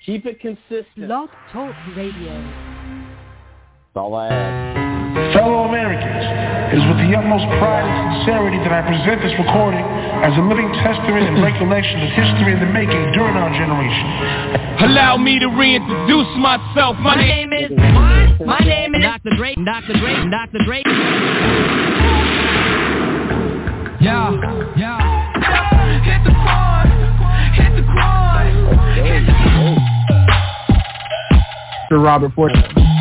Keep it consistent. Blog Talk Radio. That's all I ask. Fellow Americans, it is with the utmost pride and sincerity that I present this recording as a living testament and recollection of history in the making during our generation. Allow me to reintroduce myself. My name is Dr. Dre. Yeah. Hit the quad. Robert Ford.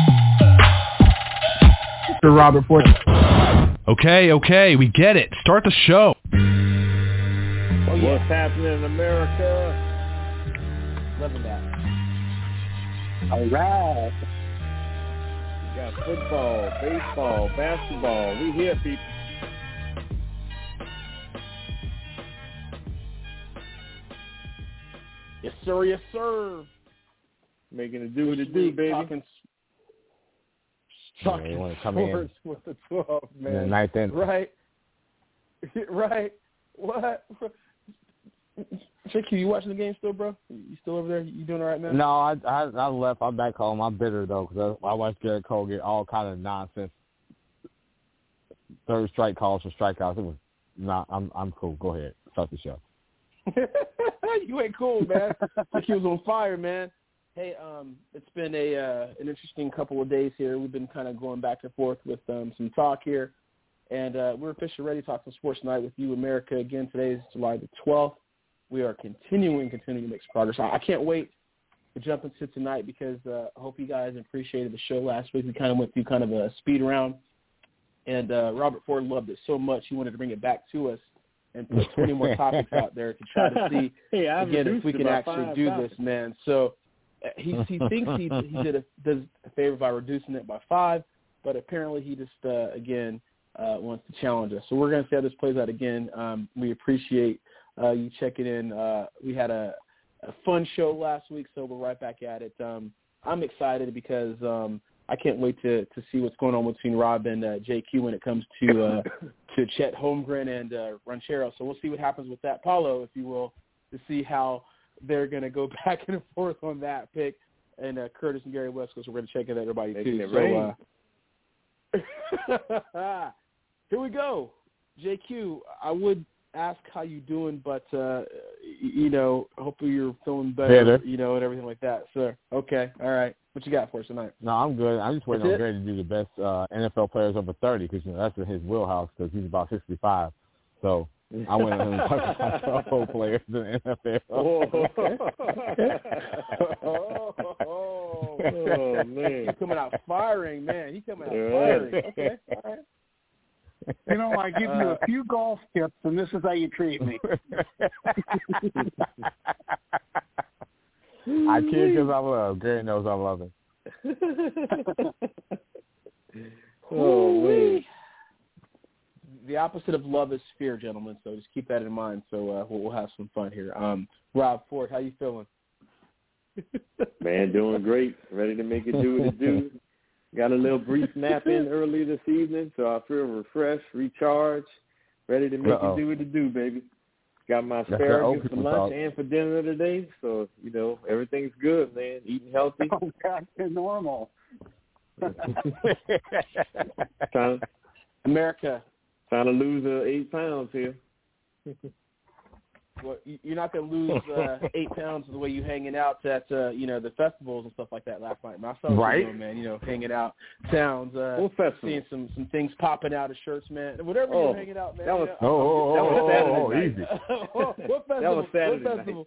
Okay, we get it. Start the show. What's happening in America? Loving that. All right. We got football, baseball, basketball. We here, people. Yes, sir. Making it do what it do, baby. Talking sports with the 12, man. The ninth inning. Right. What? JQ, you watching the game still, bro? You still over there? You doing all right, man? No, I left. I'm back home. I'm bitter, though, because I watched Garrett Cole get all kind of nonsense. Third strike calls for strikeouts. It was not. I'm cool. Go ahead. Start the show. You ain't cool, man. JQ was on fire, man. Hey, it's been an interesting couple of days here. We've been kind of going back and forth with some talk here, and we're officially ready to talk some sports tonight with you, America. Again, today is July the 12th. We are continuing to make progress. I can't wait to jump into tonight because I hope you guys appreciated the show last week. We kind of went through kind of a speed round, and Robert Ford loved it so much he wanted to bring it back to us and put 20 more topics out there to try to see, again, if we can actually do this, man. So he thinks he does a favor by reducing it by 5, but apparently he just, wants to challenge us. So we're going to see how this plays out again. We appreciate you checking in. We had a fun show last week, so we're right back at it. I'm excited because I can't wait to see what's going on between Rob and JQ when it comes to Chet Holmgren and Ranchero. So we'll see what happens with that, Paulo, if you will, to see how they're going to go back and forth on that pick. And Curtis and Gary West, because we're going to check in at everybody too. So here we go. JQ, I would ask how you doing, but hopefully you're feeling better, and everything like that. So okay, all right. What you got for us tonight? No, I'm good. I'm just waiting on Gary to do the best NFL players over 30 because that's in his wheelhouse because he's about 65. So I went on him to talk about football players in the NFL. Oh man, he's coming out firing, man. He's coming out firing. Okay, all right. I give you a few golf tips, and this is how you treat me. I kid because I love. Gary knows I love him. Oh, man. The opposite of love is fear, gentlemen, so just keep that in mind. So we'll have some fun here. Rob Ford, how you feeling? Man, doing great. Ready to make it do what it do. Got a little brief nap in early this evening, so I feel refreshed, recharged, ready to make it do what it do, baby. Got my asparagus for lunch and for dinner today, so, everything's good, man. Eating healthy. Oh, back to normal. America. Trying to lose 8 pounds here. Well, you're not going to lose 8 pounds the way you hanging out at, the festivals and stuff like that last night. I saw you doing, man, hanging out, sounds, seeing some things popping out of shirts, man. Whatever you're hanging out, man. That was Easy. What festival? That was Saturday what festival?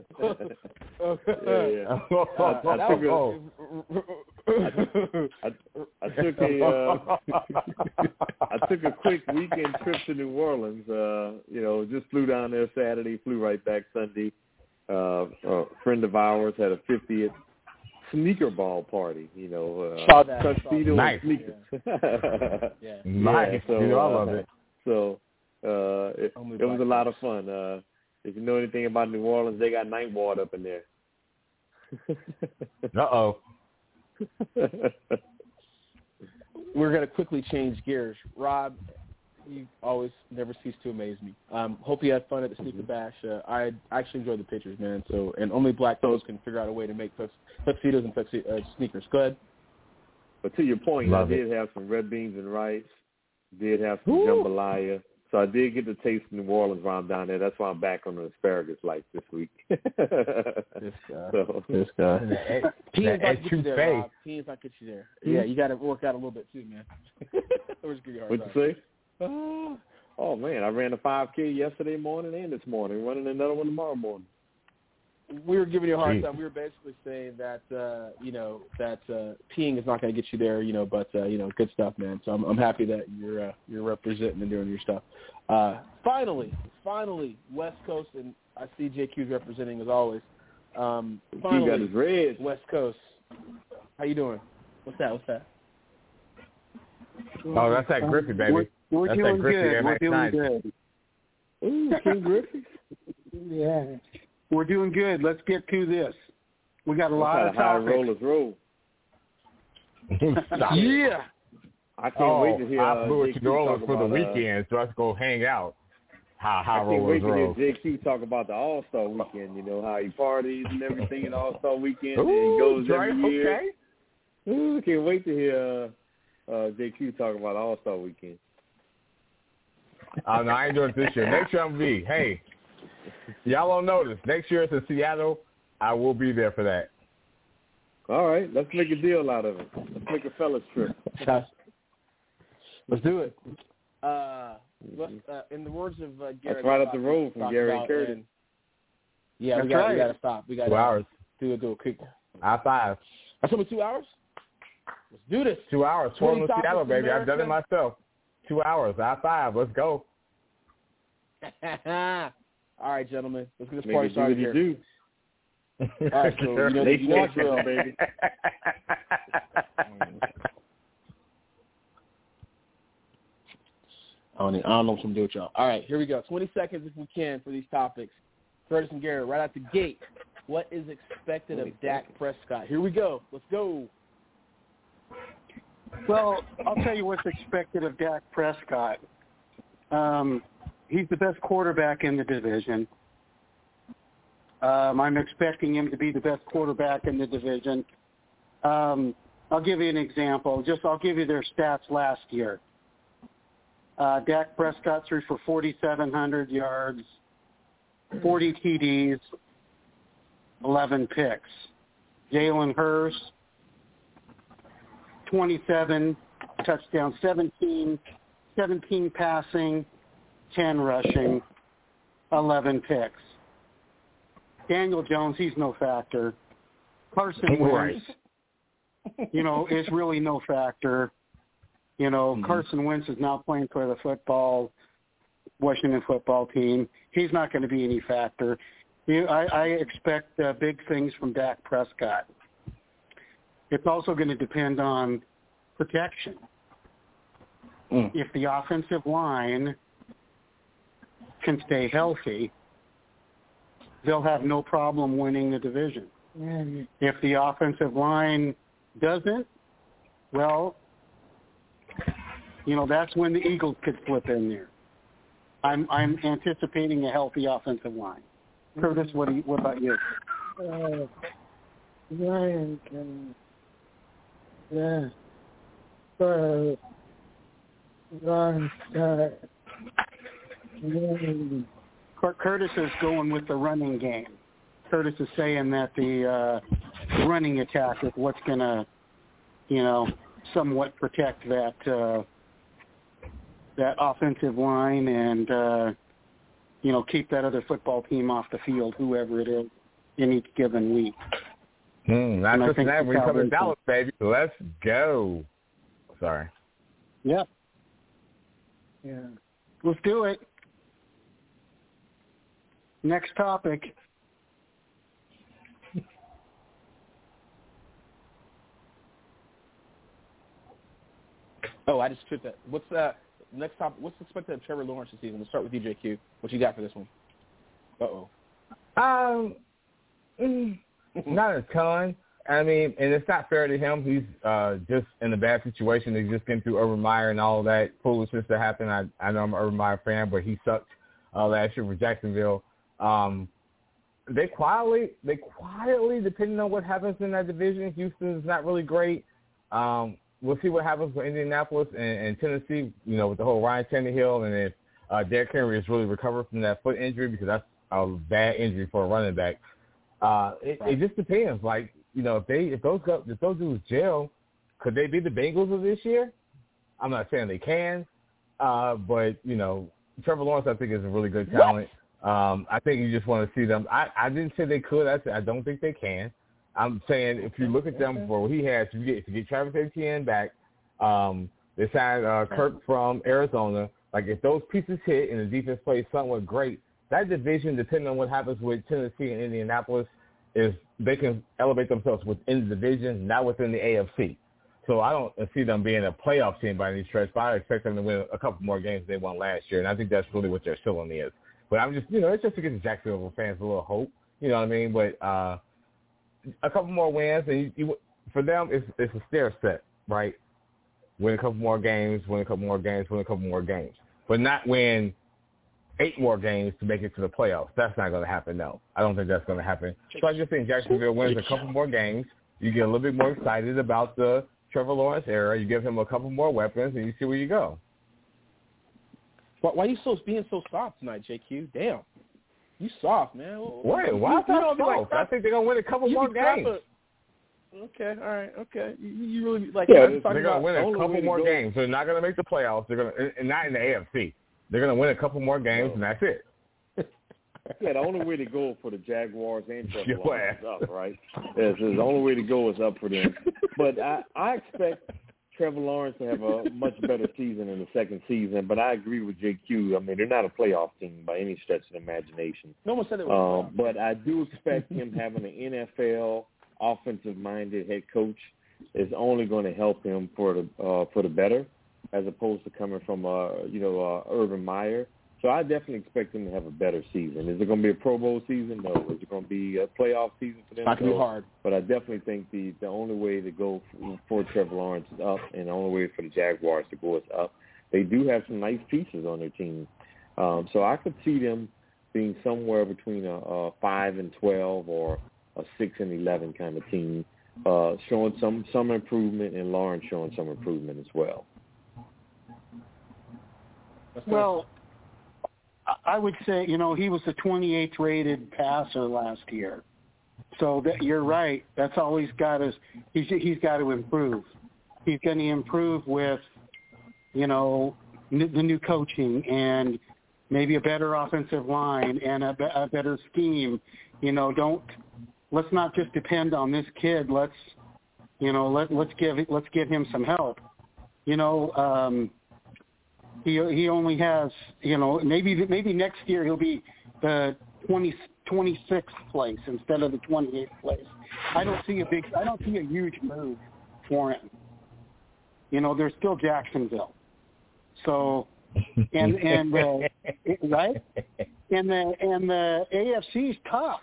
I took a quick weekend trip to New Orleans. Just flew down there Saturday, flew right back Sunday. A friend of ours had a 50th sneaker ball party. Saw that. Tuxedo nice. and sneakers. Yeah. Nice. So, I love it. So it was a lot of fun. If you know anything about New Orleans, they got Ninth Ward up in there. Uh-oh. We're going to quickly change gears. Rob, You always never cease to amaze me. Hope you had fun at the Sneaker Bash. I actually enjoyed the pictures, man. So, and only black folks can figure out a way to make tuxedos and sneakers. Go ahead. But to your point, I did have some red beans and rice. Did have some jambalaya. So I did get to taste New Orleans while I'm down there. That's why I'm back on the asparagus like this week. This guy. Peas not get you there, Rob. Peas not get you there. Yeah, you got to work out a little bit too, man. What'd you say? Oh, man, I ran a 5K yesterday morning and this morning. Running another one tomorrow morning. We were giving you a hard time. We were basically saying that, peeing is not going to get you there, but, good stuff, man. So I'm happy that you're representing and doing your stuff. Finally, West Coast, and I see JQ's representing as always. Finally, he got his red. West Coast. How you doing? What's that? Oh, that's that Griffey, baby. We're that's doing that Griffey good. We're doing good. Ooh, King Griffey. Yeah. We're doing good. Let's get to this. We got a lot of topics. High rollers roll. Yeah. I can't wait to hear. I flew to New Orleans for the weekend, so let's go hang out. High rollers roll. I can't wait to hear JQ talk about the All-Star weekend. How he parties and everything in All-Star weekend. And he goes every year. Okay. Ooh, can't wait to hear JQ talk about All-Star weekend. No, I ain't doing it this year. Next year I'm gonna be. Hey, y'all don't know this. Next year it's in Seattle. I will be there for that. All right, let's make a deal out of it. Let's make a fellas trip. Let's do it. In the words of Gary, that's right up the road from Gary and Curtis. Yeah, we got to stop. We got 2 hours. Do a quick. I-5. That's only 2 hours. Let's do this. 2 hours. 12 in Seattle, baby. I've done it myself. 2 hours. I-5. Let's go. All right, gentlemen. Let's get this party started here. Do. All right, so you know the drill, baby. I don't know what I'm doing with y'all. All right, here we go. 20 seconds if we can for these topics. Curtis and Garrett, right out the gate. What is expected of Dak Prescott? Here we go. Let's go. Well, I'll tell you what's expected of Dak Prescott. He's the best quarterback in the division. I'm expecting him to be the best quarterback in the division. I'll give you an example. I'll give you their stats last year. Dak Prescott threw for 4,700 yards, 40 TDs, 11 picks. Jalen Hurts, 27 touchdowns, 17 passing, 10 rushing, 11 picks. Daniel Jones, he's no factor. Carson Wentz, is really no factor. Carson Wentz is now playing for the Washington football team. He's not going to be any factor. I expect big things from Dak Prescott. It's also going to depend on protection. If the offensive line can stay healthy, they'll have no problem winning the division. If the offensive line doesn't, well, that's when the Eagles could slip in there. I'm anticipating a healthy offensive line. Curtis, what about you? Ryan can, Curtis is going with the running game. Curtis is saying that the running attack is what's going to, somewhat protect that offensive line and, keep that other football team off the field, whoever it is, in each given week. That's what that we come to Dallas, baby. Let's go. Sorry. Yep. Yeah. Let's do it. Next topic. Oh, I just tripped that. What's next topic? What's expected of Trevor Lawrence this season? We'll start with DJQ. What you got for this one? Not a ton. I mean, and it's not fair to him. He's just in a bad situation. He's just getting through Urban Meyer and all of that foolishness that happened. I know I'm an Urban Meyer fan, but he sucked last year for Jacksonville. They quietly, depending on what happens in that division, Houston's not really great. We'll see what happens with Indianapolis and Tennessee, you know, with the whole Ryan Tannehill, and if Derrick Henry has really recovered from that foot injury, because that's a bad injury for a running back. It just depends. Like, you know, if those dudes gel, could they be the Bengals of this year? I'm not saying they can, but, you know, Trevor Lawrence, I think, is a really good talent. I think you just want to see them. I didn't say they could. I said I don't think they can. I'm saying if you look at them for what he has, if you get Travis Etienne back, they signed Kirk from Arizona. Like, if those pieces hit and the defense plays somewhat great, that division, depending on what happens with Tennessee and Indianapolis, is they can elevate themselves within the division, not within the AFC. So I don't see them being a playoff team by any stretch, but I expect them to win a couple more games than they won last year, and I think that's really what their ceiling is. But I'm just, you know, it's just to give the Jacksonville fans a little hope, you know what I mean? But a couple more wins, and for them, it's a stair set, right? Win a couple more games, win a couple more games, win a couple more games. But not win 8 more games to make it to the playoffs. That's not going to happen, no. I don't think that's going to happen. So I just think Jacksonville wins a couple more games. You get a little bit more excited about the Trevor Lawrence era. You give him a couple more weapons, and you see where you go. Why are you being so soft tonight, JQ? Damn. You soft, man. Why is that soft? I think they're going to win a couple more games. Okay, all right, okay. You really like? Yeah, they're going to win a couple more games. They're not going to make the playoffs. They're going to, and not in the AFC. They're going to win a couple more games, and that's it. Yeah, the only way to go for the Jaguars and Trevor Lawrence is up, right? Yes, the only way to go is up for them. But I expect Trevor Lawrence to have a much better season in the second season. But I agree with JQ. I mean, they're not a playoff team by any stretch of the imagination. No one said it was. But I do expect him having an NFL offensive-minded head coach is only going to help him for the better, as opposed to coming from Urban Meyer. So I definitely expect him to have a better season. Is it going to be a Pro Bowl season? No. Is it going to be a playoff season for them? It's not going to be hard. But I definitely think the only way to go for Trevor Lawrence is up, and the only way for the Jaguars to go is up. They do have some nice pieces on their team. So I could see them being somewhere between a 5-12 or a 6-11 kind of team, showing some improvement, and Lawrence showing some improvement as well. Well, I would say, you know, he was the 28th rated passer last year. So that, you're right. That's all he's got is he's got to improve. He's going to improve with, you know, the new coaching and maybe a better offensive line and a better scheme. You know, let's not just depend on this kid. Let's give him some help. You know, he only has, you know, maybe next year he'll be the 26th place instead of the 28th place. I don't see a huge move for him. You know, there's still Jacksonville. So and right? And the AFC's tough.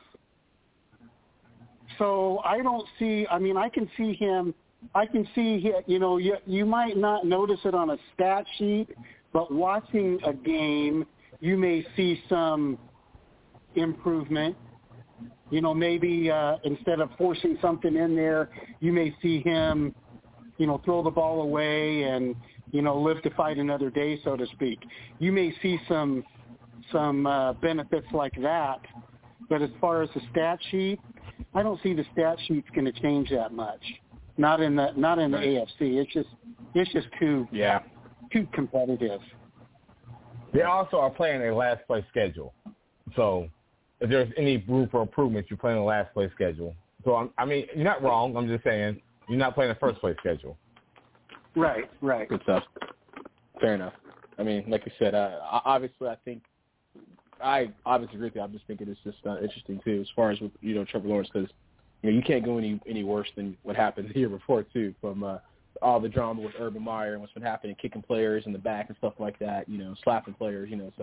So I don't see, I mean, I can see, you know, you might not notice it on a stat sheet, but watching a game, you may see some improvement. You know, maybe instead of forcing something in there, you may see him, you know, throw the ball away and, you know, live to fight another day, so to speak. You may see some benefits like that. But as far as the stat sheet, I don't see the stat sheet's going to change that much. Not in the AFC. It's just too competitive. They also are playing a last place schedule. So if there's any room for improvement, you're playing a last place schedule. So I mean, you're not wrong. I'm just saying you're not playing a first place schedule. Right. Good stuff. Fair enough. I mean, like I said, obviously I obviously agree with you. I'm just thinking it's just interesting too, as far as with, you know, Trevor Lawrence, because you know you can't go any worse than what happened the year before too, from all the drama with Urban Meyer and what's been happening, kicking players in the back and stuff like that, you know, slapping players, you know. So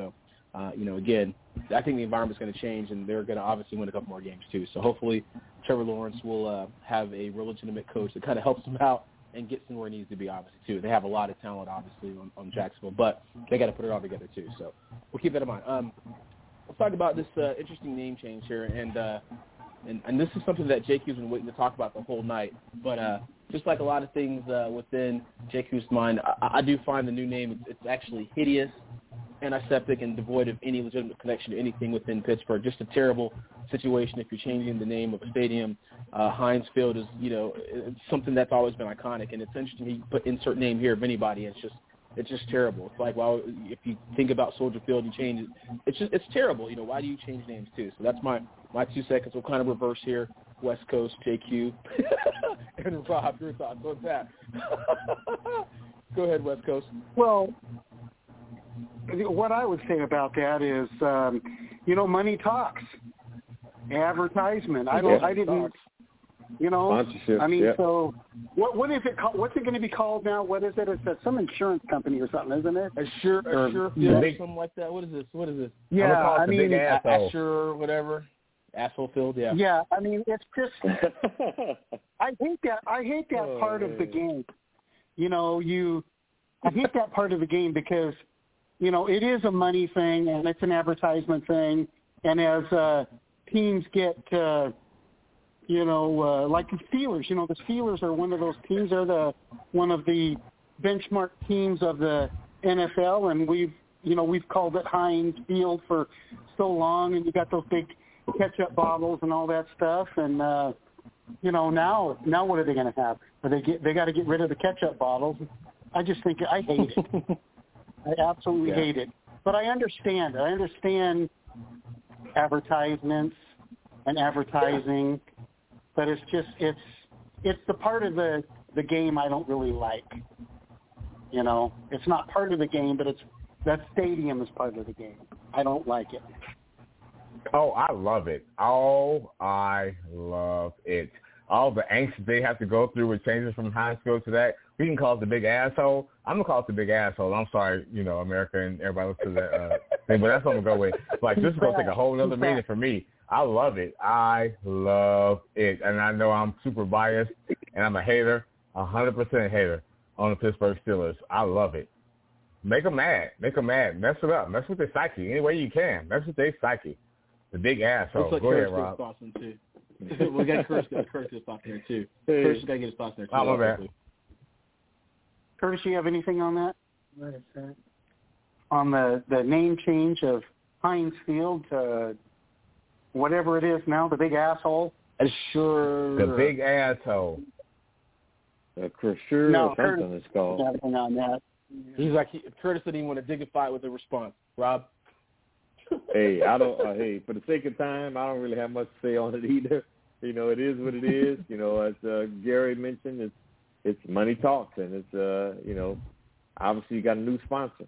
Again, I think the environment's going to change, and they're going to obviously win a couple more games too. So hopefully Trevor Lawrence will have a real legitimate coach that kind of helps him out and gets him where he needs to be, obviously, too. They have a lot of talent, obviously, on Jacksonville, but they got to put it all together, too. So we'll keep that in mind. Let's talk about this interesting name change here, and this is something that JQ's been waiting to talk about the whole night. But just like a lot of things within JQ's mind, I do find the new name, it's actually hideous, antiseptic, and devoid of any legitimate connection to anything within Pittsburgh. Just a terrible situation if you're changing the name of a stadium. Heinz Field is, it's something that's always been iconic, and it's interesting you put insert name here of anybody. It's just terrible. It's like, well, if you think about Soldier Field and change it, it's terrible. Why do you change names too? So that's my 2 seconds. We'll kind of reverse here. West Coast, JQ, and Rob, your thoughts on that? Go ahead, West Coast. Well, what I would say about that is, money talks. Advertisement. Sponsorship, so what is it called? What's it going to be called now? What is it? It's some insurance company or something, isn't it? Assure Field, something like that. What is this? Yeah, Assure, whatever. Asshole Field, yeah. Yeah, it's just I hate that part of the game. I hate that part of the game because, it is a money thing and it's an advertisement thing, and as teams get like the Steelers. The Steelers are one of those teams. They're one of the benchmark teams of the NFL, and we've called it Heinz Field for so long, and you got those big ketchup bottles and all that stuff. And now what are they going to have? They got to get rid of the ketchup bottles. I just think I hate it. I absolutely hate it. But I understand. Advertisements and advertising. But it's the part of the game I don't really like. It's not part of the game, but that stadium is part of the game. I don't like it. Oh, I love it. Oh, I love it. All the angst they have to go through with changes from Heinz Field to that. We can call it the big asshole. I'm going to call it the big asshole. I'm sorry, America and everybody listen to that thing, but that's what I'm going to go with. Like, this is going to take a whole other meaning for me. I love it. I love it. And I know I'm super biased, and I'm a hater, 100% hater on the Pittsburgh Steelers. I love it. Make them mad. Mess it up. Mess with their psyche any way you can. Mess with their psyche. The big asshole. Go ahead, Rob. We got Curtis to stop there, too. Curtis got to get his thoughts there, too. Oh, my bad. Curtis, you have anything on that? What is that? On the name change of Heinz Field to whatever it is now, the big asshole? Sure. The big asshole. Sure, something is called. Nothing on that. He's like, Curtis didn't even want to dignify with a response. Rob? Hey, hey, for the sake of time, I don't really have much to say on it either. It is what it is. As Gary mentioned, it's money talks, and it's, obviously you got a new sponsor.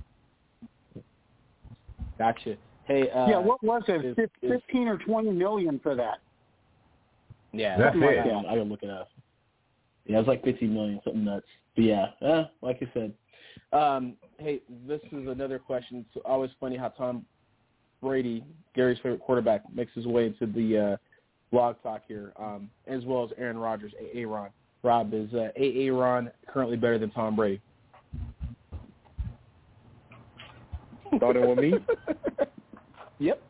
Gotcha. Hey, what was it? 15 or 20 million for that? Yeah, that's it. Like that. I gotta look it up. Yeah, it was like 15 million, something nuts. But yeah, like you said. Hey, this is another question. It's always funny how Tom Brady, Gary's favorite quarterback, makes his way into the blog talk here, as well as Aaron Rodgers, Aaron. Rob, is Aaron currently better than Tom Brady? Starting with me? Yep.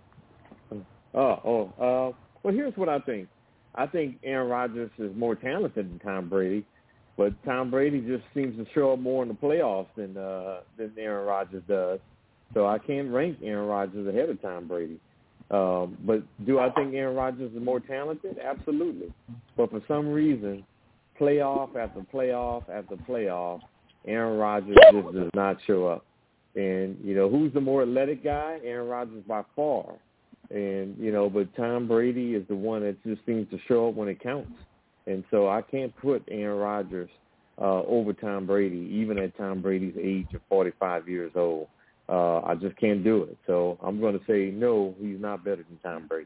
Well, here's what I think. I think Aaron Rodgers is more talented than Tom Brady, but Tom Brady just seems to show up more in the playoffs than Aaron Rodgers does. So I can't rank Aaron Rodgers ahead of Tom Brady. But do I think Aaron Rodgers is more talented? Absolutely. But for some reason, playoff after playoff after playoff, Aaron Rodgers just does not show up. And, who's the more athletic guy? Aaron Rodgers by far. And, but Tom Brady is the one that just seems to show up when it counts. And so I can't put Aaron Rodgers over Tom Brady, even at Tom Brady's age of 45 years old. I just can't do it. So I'm going to say, no, he's not better than Tom Brady.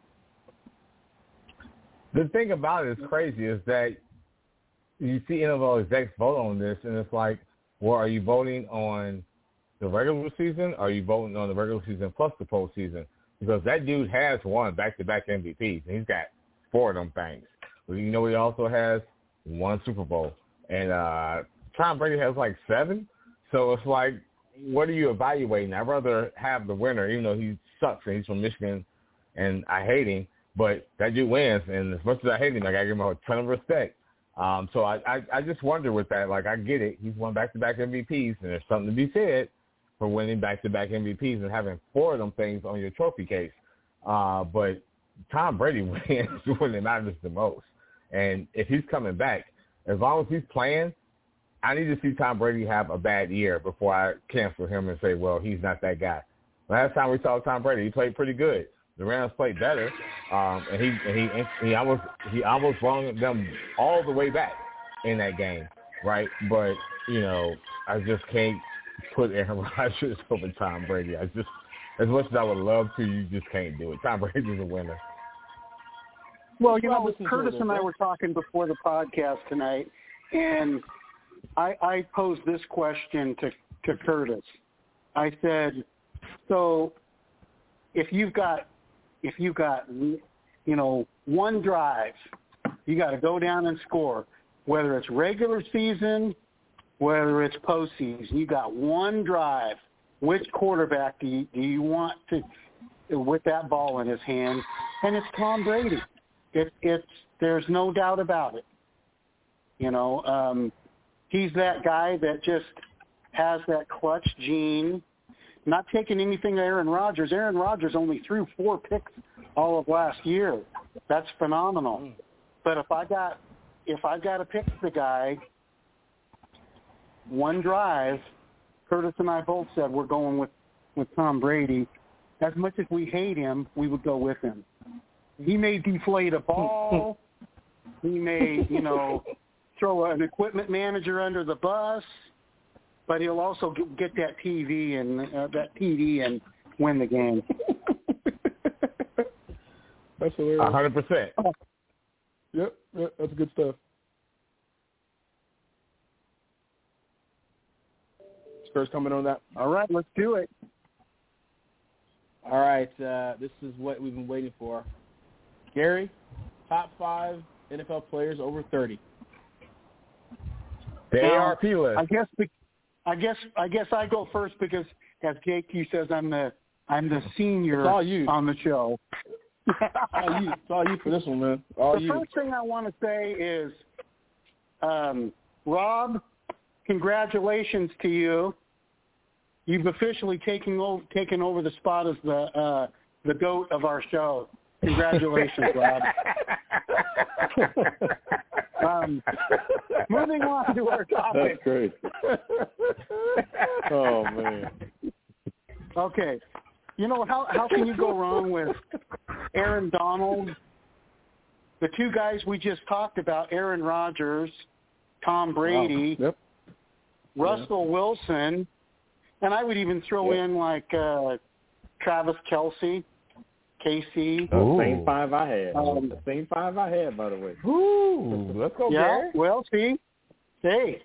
The thing about it is crazy is that you see NFL execs vote on this, and it's like, well, are you voting on the regular season, or are you voting on the regular season plus the postseason? Because that dude has won back-to-back MVPs, and he's got 4 of them things. But you know he also has 1 Super Bowl. And Tom Brady has like 7. So it's like, what are you evaluating? I'd rather have the winner, even though he sucks and he's from Michigan and I hate him. But that dude wins, and as much as I hate him, I got to give him a ton of respect. So I just wonder with that. Like, I get it. He's won back-to-back MVPs, and there's something to be said for winning back-to-back MVPs and having 4 of them things on your trophy case. But Tom Brady wins when it matters the most. And if he's coming back, as long as he's playing, I need to see Tom Brady have a bad year before I cancel him and say, well, he's not that guy. Last time we saw Tom Brady, he played pretty good. The Rams played better, and he almost brought them all the way back in that game, right? But, you know, I just can't put Aaron Rodgers over Tom Brady. I just, as much as I would love to, you just can't do it. Tom Brady's a winner. Well, you know, Curtis and I were talking before the podcast tonight, and I posed this question to Curtis. I said, so if you've got, you know, one drive, you got to go down and score, whether it's regular season, whether it's postseason, you got one drive. Which quarterback do you want to with that ball in his hand? And it's Tom Brady. There's no doubt about it. You know, he's that guy that just has that clutch gene. Not taking anything to Aaron Rodgers. Aaron Rodgers only threw 4 picks all of last year. That's phenomenal. But if I got to pick the guy, one drive, Curtis and I both said we're going with Tom Brady. As much as we hate him, we would go with him. He may deflate a ball. He may, you know, throw an equipment manager under the bus. But he'll also get that TV and win the game. That's hilarious. 100%. Yep, that's good stuff. Spurs coming on that. All right, let's do it. All right, this is what we've been waiting for. Gary, top 5 NFL players over 30. The ARP list. I guess I go first because, as JQ says, I'm the senior on the show. It's all you for this one, man. The first thing I want to say is, Rob, congratulations to you. You've officially taken over the spot as the GOAT of our show. Congratulations, Rob. Moving on to our topic. That's great. Oh, man. Okay. You know, how can you go wrong with Aaron Donald, the 2 guys we just talked about, Aaron Rodgers, Tom Brady, Russell Wilson, and I would even throw in like Travis Kelce, KC. Same 5 I had. The same 5 I had, by the way. Ooh, let's go, Gary. Well, see, hey,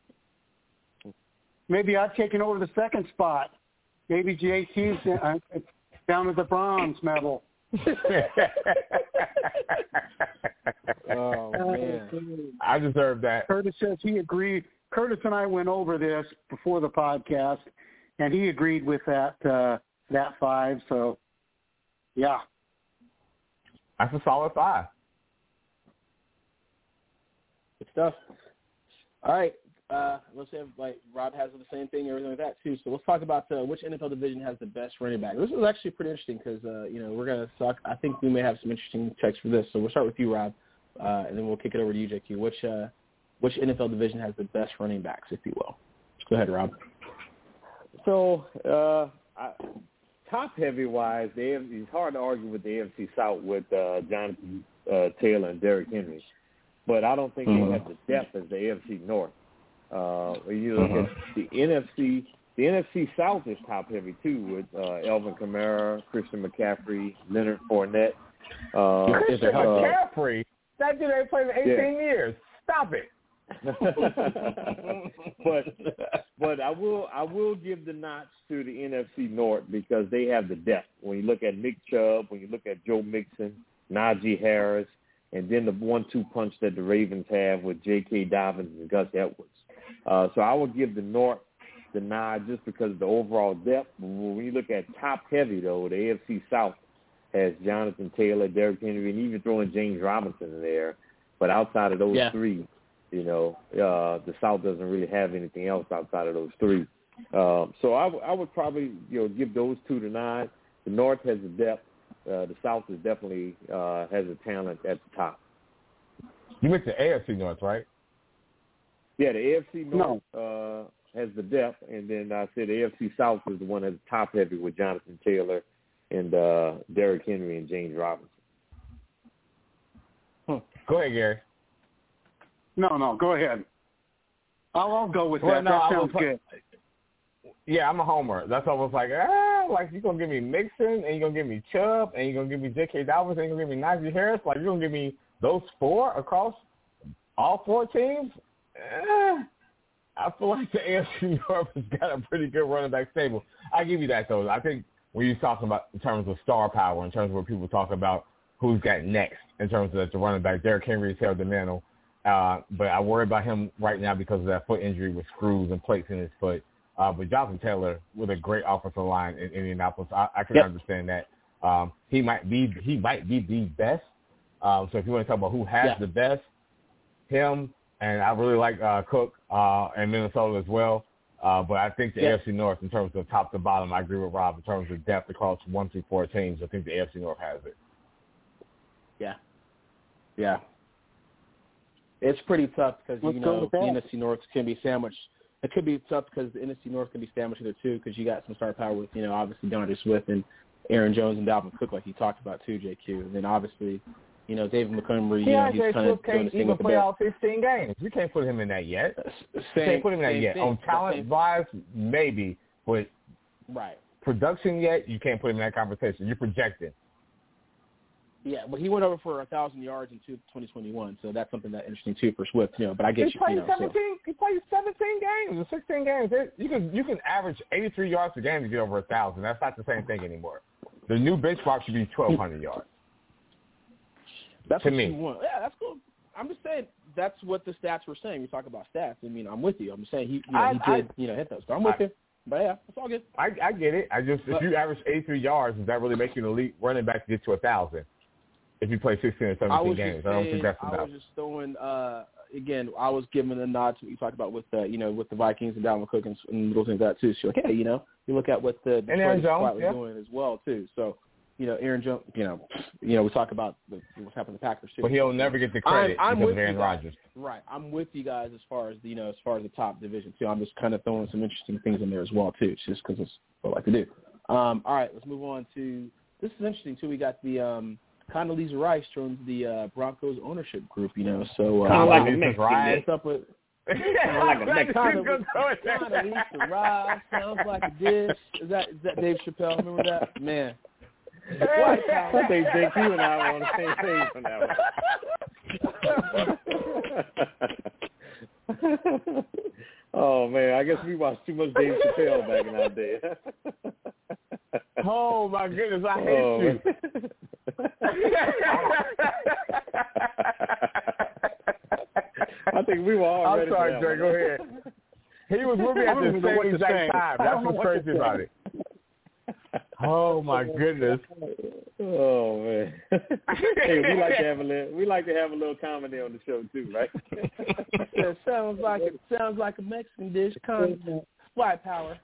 maybe I've taken over the second spot. Maybe JT's down at the bronze medal. Oh, man. I deserve that. Curtis says he agreed. Curtis and I went over this before the podcast, and he agreed with that 5. So, yeah. That's a solid 5. Good stuff. All right. Let's have, like, Rob has the same thing, everything like that, too. So let's talk about which NFL division has the best running back. This is actually pretty interesting because, you know, we're going to talk. I think we may have some interesting texts for this. So we'll start with you, Rob, and then we'll kick it over to you, JQ. Which NFL division has the best running backs, if you will? Go ahead, Rob. So, top-heavy-wise, it's hard to argue with the AFC South with Jonathan Taylor and Derrick Henry. But I don't think they have the depth as the AFC North. When you look at the NFC South is top-heavy, too, with Elvin Kamara, Christian McCaffrey, Leonard Fournette. Christian McCaffrey? That dude ain't played in 18 years. Stop it. but I will give the notch to the NFC North because they have the depth. When you look at Nick Chubb, when you look at Joe Mixon, Najee Harris, and then the 1-2 punch that the Ravens have with J.K. Dobbins and Gus Edwards. So I would give the North the nod just because of the overall depth. When you look at top heavy, though, the AFC South has Jonathan Taylor, Derrick Henry, and even throwing James Robinson in there. But outside of those three, the South doesn't really have anything else outside of those three. So I would probably give those two the nod. The North has the depth. The South is definitely has a talent at the top. You meant the AFC North, right? Yeah, the AFC North has the depth, and then I said the AFC South is the one that's top heavy with Jonathan Taylor and Derrick Henry and James Robinson. Go ahead, Gary. No, go ahead. I'll go with that. That sounds good. Yeah, I'm a homer. That's why I was like, you're going to give me Mixon, and you're going to give me Chubb, and you're going to give me J.K. Dobbins, and you're going to give me Najee Harris. Like, you're going to give me those four across all four teams? I feel like the AFC North has got a pretty good running back stable. I give you that, though. I think when you're talking about in terms of star power, in terms of what people talk about who's got next in terms of the running back, Derrick Henry has held the mantle. But I worry about him right now because of that foot injury with screws and plates in his foot. But Jonathan Taylor with a great offensive line in Indianapolis, I can understand that. He might be the best. So if you want to talk about who has the best, him, and I really like Cook and Minnesota as well. But I think the AFC North, in terms of top to bottom, I agree with Rob in terms of depth across 1 through 4 teams. I think the AFC North has it. Yeah. It's pretty tough because, the NFC North can be sandwiched. It could be tough because the NFC North can be sandwiched there, too, because you got some star power with, obviously DeAndre Swift and Aaron Jones and Dalvin Cook, like you talked about, too, JQ. And then, obviously, David Montgomery, he's kind of doing this thing with the play all 16 games. You can't put him in that yet. Can't put him in that yet. On talent-wise, maybe, but production yet, you can't put him in that conversation. You're projecting. Yeah, but he went over for 1,000 yards in 2021, so that's something that's interesting too for Swift. But I get He played 17 games or 16 games. You can average 83 yards a game to get over 1,000. That's not the same thing anymore. The new benchmark should be 1,200 yards. That's to what me. You want. Yeah, that's cool. I'm just saying that's what the stats were saying. We talk about stats. I mean, I'm with you. I'm just saying he did hit those. So I'm with you. But yeah, it's all good. I get it. If you average 83 yards, does that really make you an elite running back to get to 1,000? If you play 16 or 17 games, I don't think that's enough. I was just throwing. Again, I was giving a nod to what you talked about with with the Vikings and Dalvin Cook and little things like that too. So like, hey, you look at what the Detroit squad was doing as well too. So Aaron Jones. We talk about what's happened to the Packers too. But he'll never get the credit because of Aaron Rodgers. Right, I'm with you guys as far as the top division too. I'm just kind of throwing some interesting things in there as well too, just because it's what I like to do. All right, let's move on to this is interesting too. We got the Condoleezza Rice joins the Broncos ownership group, so kind of like a Mexican. What's up with like a Mexican. Condoleezza Rice sounds like a dish. Is that Dave Chappelle? Remember that? Man. I think you and I were on the same page on that one. Oh man, I guess we watched too much Dave Chappelle back in our day. Oh my goodness, I hate you. I think we were all ready. I'm sorry, Dre, go ahead. He was with me at the same exact time. That's what's crazy about it. Oh my goodness. Oh man. Hey, we like to have a little comedy on the show too, right? It sounds like a Mexican dish. White power.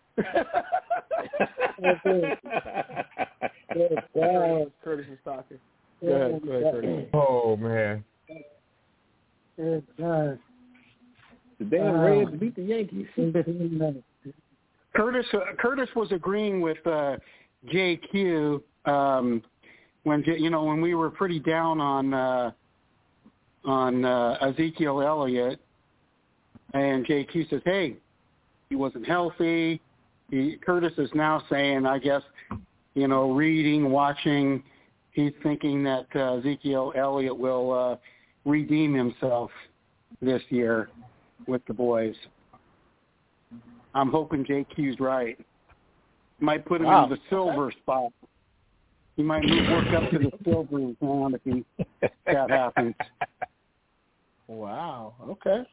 Curtis is talking. Go ahead, Curtis. Oh man. The damn Reds beat the Yankees. Curtis was agreeing with JQ when we were pretty down on Ezekiel Elliott, and JQ says, "Hey, he wasn't healthy." Curtis is now saying, I guess, reading, watching, he's thinking that Ezekiel Elliott will redeem himself this year with the boys. I'm hoping JQ's right. Might put him in the silver spot. He might work up to the silver round if that happens. Wow. Okay.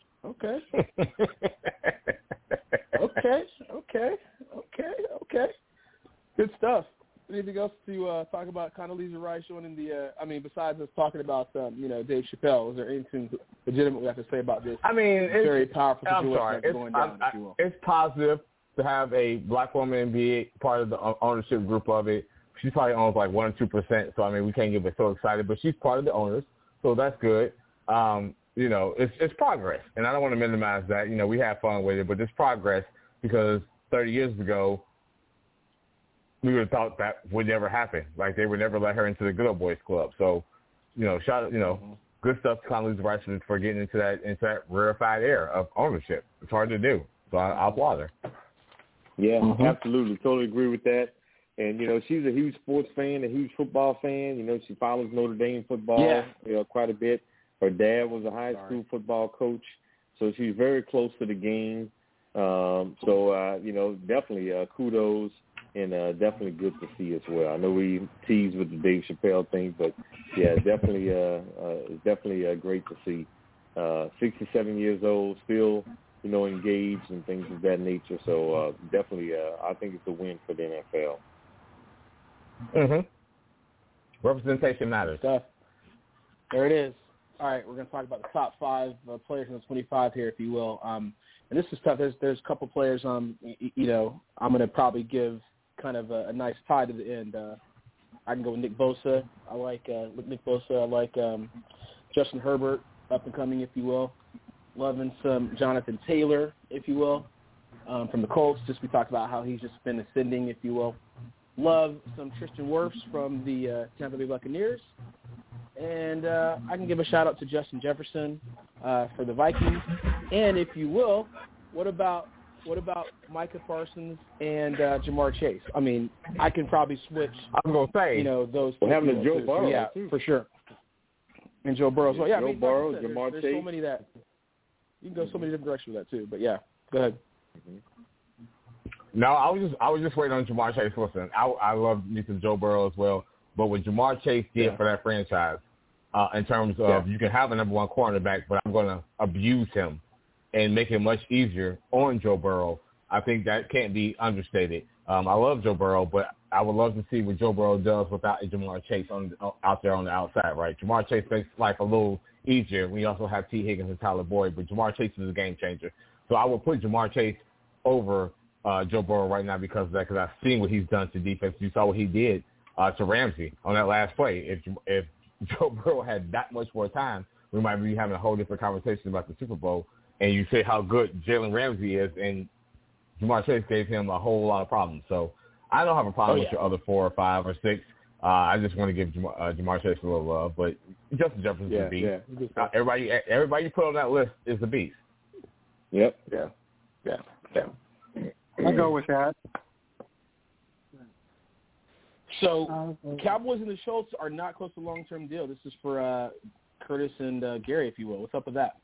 Good stuff. Anything else to talk about Condoleezza Rice joining the? Besides us talking about Dave Chappelle, is there anything legitimate we have to say about this? It's very powerful situation that's going down. If you will. It's positive to have a black woman and be part of the ownership group of it. She probably owns like 1 or 2%, so we can't get so excited, but she's part of the owners, so that's good. It's progress, and I don't want to minimize that. We have fun with it, but it's progress because 30 years ago, we would have thought that would never happen. Like they would never let her into the Good Old Boys Club. So, shout out, good stuff to Condoleezza Rice for getting into that rarefied air of ownership. It's hard to do, so I applaud her. Yeah, absolutely, totally agree with that. And she's a huge sports fan, a huge football fan. She follows Notre Dame football, quite a bit. Her dad was a high school football coach, so she's very close to the game. Definitely kudos. And definitely good to see as well. I know we teased with the Dave Chappelle thing, but yeah, definitely, it's definitely great to see. 67 years old, still, engaged and things of that nature. So definitely, I think it's a win for the NFL. Representation matters. Stuff. There it is. All right, we're going to talk about the top 5 players in the 25 here, if you will. And this is tough. There's a couple players. I'm going to probably give kind of a nice tie to the end. I can go with Nick Bosa. I like Nick Bosa. I like Justin Herbert, up and coming, if you will. Loving some Jonathan Taylor, if you will, from the Colts. Just we talked about how he's just been ascending, if you will. Love some Tristan Wirfs from the Tampa Bay Buccaneers. And I can give a shout-out to Justin Jefferson for the Vikings. And if you will, what about Micah Parsons and Jamar Chase? I can probably switch. I'm going to say. Those. Well, having a Joe Burrow. Yeah, too. For sure. And Joe Burrow. So, yeah, Joe Burrow, Jamar there's Chase. So many that you can go so many different directions with that too. But yeah, go ahead. No, I was just waiting on Jamar Chase. Listen, I love me some Joe Burrow as well, but what Jamar Chase did for that franchise, in terms of you can have a number 1 cornerback, but I'm going to abuse him and make it much easier on Joe Burrow. I think that can't be understated. I love Joe Burrow, but I would love to see what Joe Burrow does without a Jamar Chase out there on the outside, right? Jamar Chase makes life a little easier. We also have T. Higgins and Tyler Boyd, but Jamar Chase is a game changer. So I would put Jamar Chase over Joe Burrow right now because of that, because I've seen what he's done to defense. You saw what he did to Ramsey on that last play. If Joe Burrow had that much more time, we might be having a whole different conversation about the Super Bowl. And you say how good Jalen Ramsey is, and Jamar Chase gave him a whole lot of problems. So I don't have a problem with your other 4 or 5 or 6. I just want to give Jamar Chase a little love. But Justin Jefferson's a beast. Yeah. Everybody you put on that list is a beast. Yep. Yeah. I'll go with that. So Cowboys and the Schultz are not close to a long-term deal. This is for Curtis and Gary, if you will. What's up with that?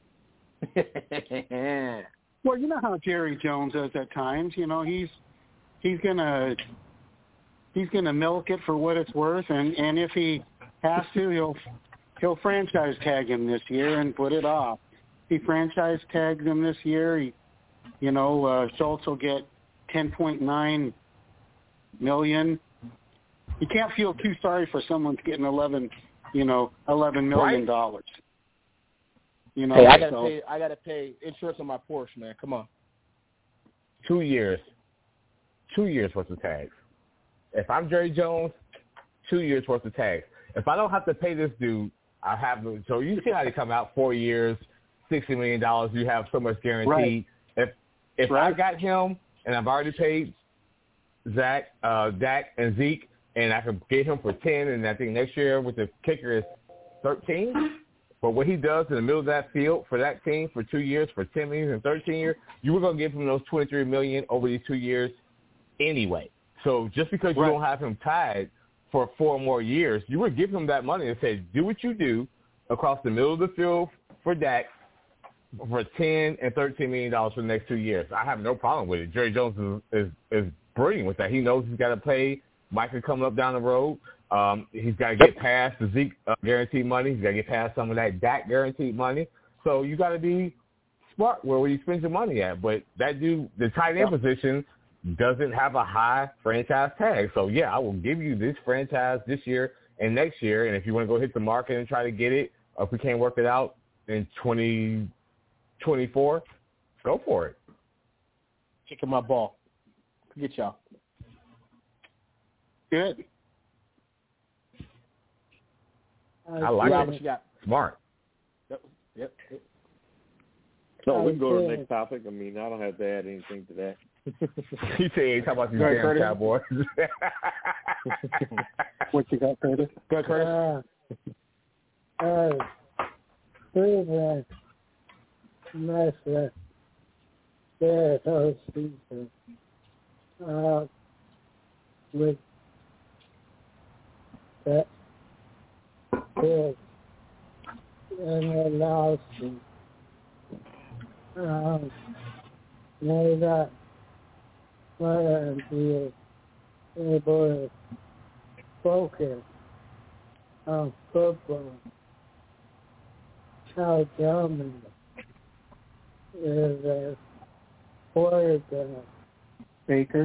Well, you know how Jerry Jones is at times. He's gonna milk it for what it's worth, and if he has to, he'll franchise tag him this year and put it off. If he franchise tags him this year, Schultz will get $10.9 million. You can't feel too sorry for someone getting $11 million. Right. Hey, I gotta pay insurance on my Porsche, man. Come on. 2 years. 2 years worth of tags. If I'm Jerry Jones, 2 years worth of tags. If I don't have to pay this dude, I have to. So you see how they come out 4 years, $60 million. You have so much guaranteed. Right. If I got him and I've already paid Dak and Zeke, and I could get him for 10, and I think next year with the kicker is 13. But what he does in the middle of that field for that team for 2 years, for 10 million and 13 years, you were going to give him those $23 million over these 2 years anyway. So just because you don't have him tied for 4 more years, you would give him that money and say, do what you do across the middle of the field for Dak for $10 and $13 million for the next 2 years. I have no problem with it. Jerry Jones is brilliant with that. He knows he's got to pay Micah coming up down the road. He's got to get past the Zeke guaranteed money. He's got to get past some of that Dak guaranteed money. So you got to be smart where you spend your money at. But that dude, the tight end position, doesn't have a high franchise tag. So, yeah, I will give you this franchise this year and next year. And if you want to go hit the market and try to get it, or if we can't work it out in 2024, go for it. Kicking my ball. Get y'all. Good. I like Rob, it. what you got? Smart. Yep. So we can go to the next topic. I mean, I don't have to add anything to that. He said, "Talk about these damn Cowboys." What you got, Curtis? Go ahead, Curtis. Cleveland, nice their whole season. With that big and the lawsuit. May not be able to focus on football. How dominant is a quarterback. Baker.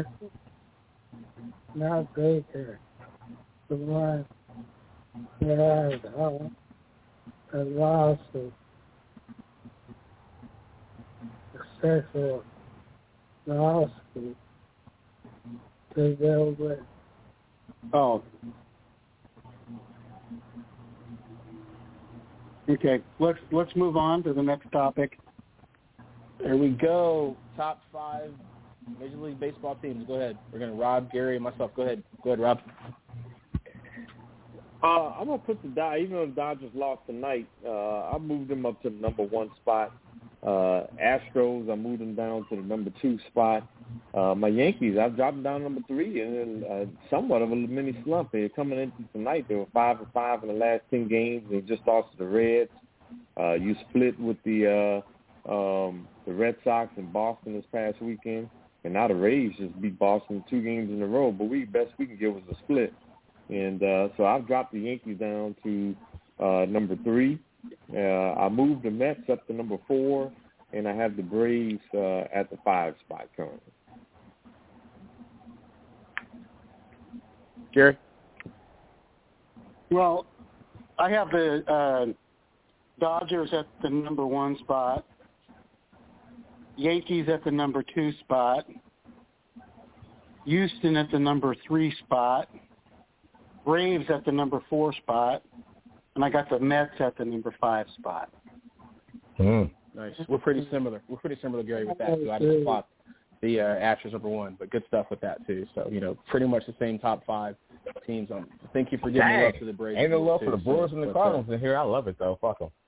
Not Baker. The one that has a lawsuit. Successful lawsuit to deal with. Oh. Okay, let's move on to the next topic. There we go. Top 5 Major League Baseball teams. Go ahead. We're going to Rob, Gary, and myself. Go ahead. Go ahead, Rob. I'm going to put the Dodgers, even though the Dodgers lost tonight, I moved them up to the number 1 spot. Astros, I moved them down to the number 2 spot. My Yankees, I've dropped them down to number 3, and then somewhat of a mini slump. They're coming into tonight. They were 5-5 in the last 10 games. They just lost to the Reds. You split with the Red Sox in Boston this past weekend, and now the Rays just beat Boston 2 games in a row. But best we can get was a split, and so I've dropped the Yankees down to number 3. I moved the Mets up to number 4, and I have the Braves at the 5 spot currently. Gary? Well, I have the Dodgers at the number 1 spot, Yankees at the number 2 spot, Houston at the number 3 spot, Braves at the number 4 spot, and I got the Mets at the number 5 spot. Nice. We're pretty similar. Gary, with that too. I just thought the Astros number 1, but good stuff with that too. So pretty much the same top 5 teams. Thank you for giving me love to the Braves. Ain't no love for the Brewers and the Cardinals in here. I love it though. Fuck them.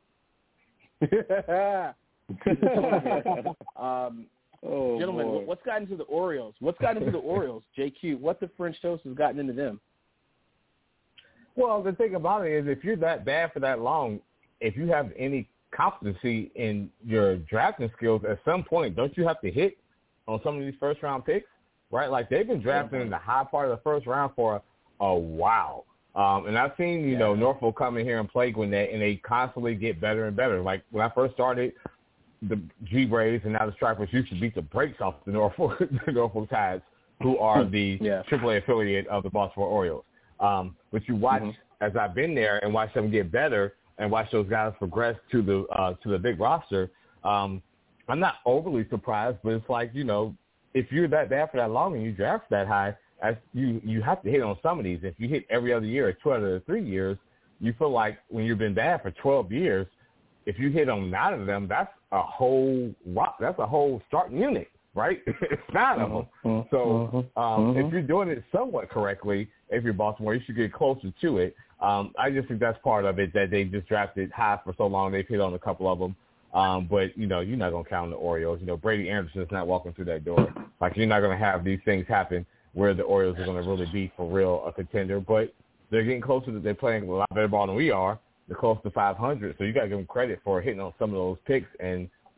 Gentlemen, boy. what's gotten into the Orioles? JQ, what the French toast has gotten into them? Well, the thing about it is, if you're that bad for that long, if you have any competency in your drafting skills, at some point, don't you have to hit on some of these first-round picks, right? Like, they've been drafting in the high part of the first round for a while. And I've seen, Norfolk come in here and play Gwinnett, and they constantly get better and better. Like, when I first started, the G-Braves and now the Stripers used to beat the brakes off the Norfolk Tides, who are the AAA affiliate of the Baltimore Orioles. But you watch, as I've been there and watch them get better and watch those guys progress to the big roster, I'm not overly surprised, but it's like, if you're that bad for that long and you draft that high, you have to hit on some of these. If you hit every other year or 12 of the 3 years, you feel like when you've been bad for 12 years, if you hit on 9 of them, that's a whole starting unit, right? It's 9 of them. So if you're doing it somewhat correctly, if you're Baltimore, you should get closer to it. I just think that's part of it, that they just drafted high for so long. They've hit on a couple of them. But, you're not going to count on the Orioles. Brady Anderson's not walking through that door. Like, you're not going to have these things happen where the Orioles are going to really be, for real, a contender. But they're getting closer. They're playing a lot better ball than we are. They're close to 500. So you got to give them credit for hitting on some of those picks and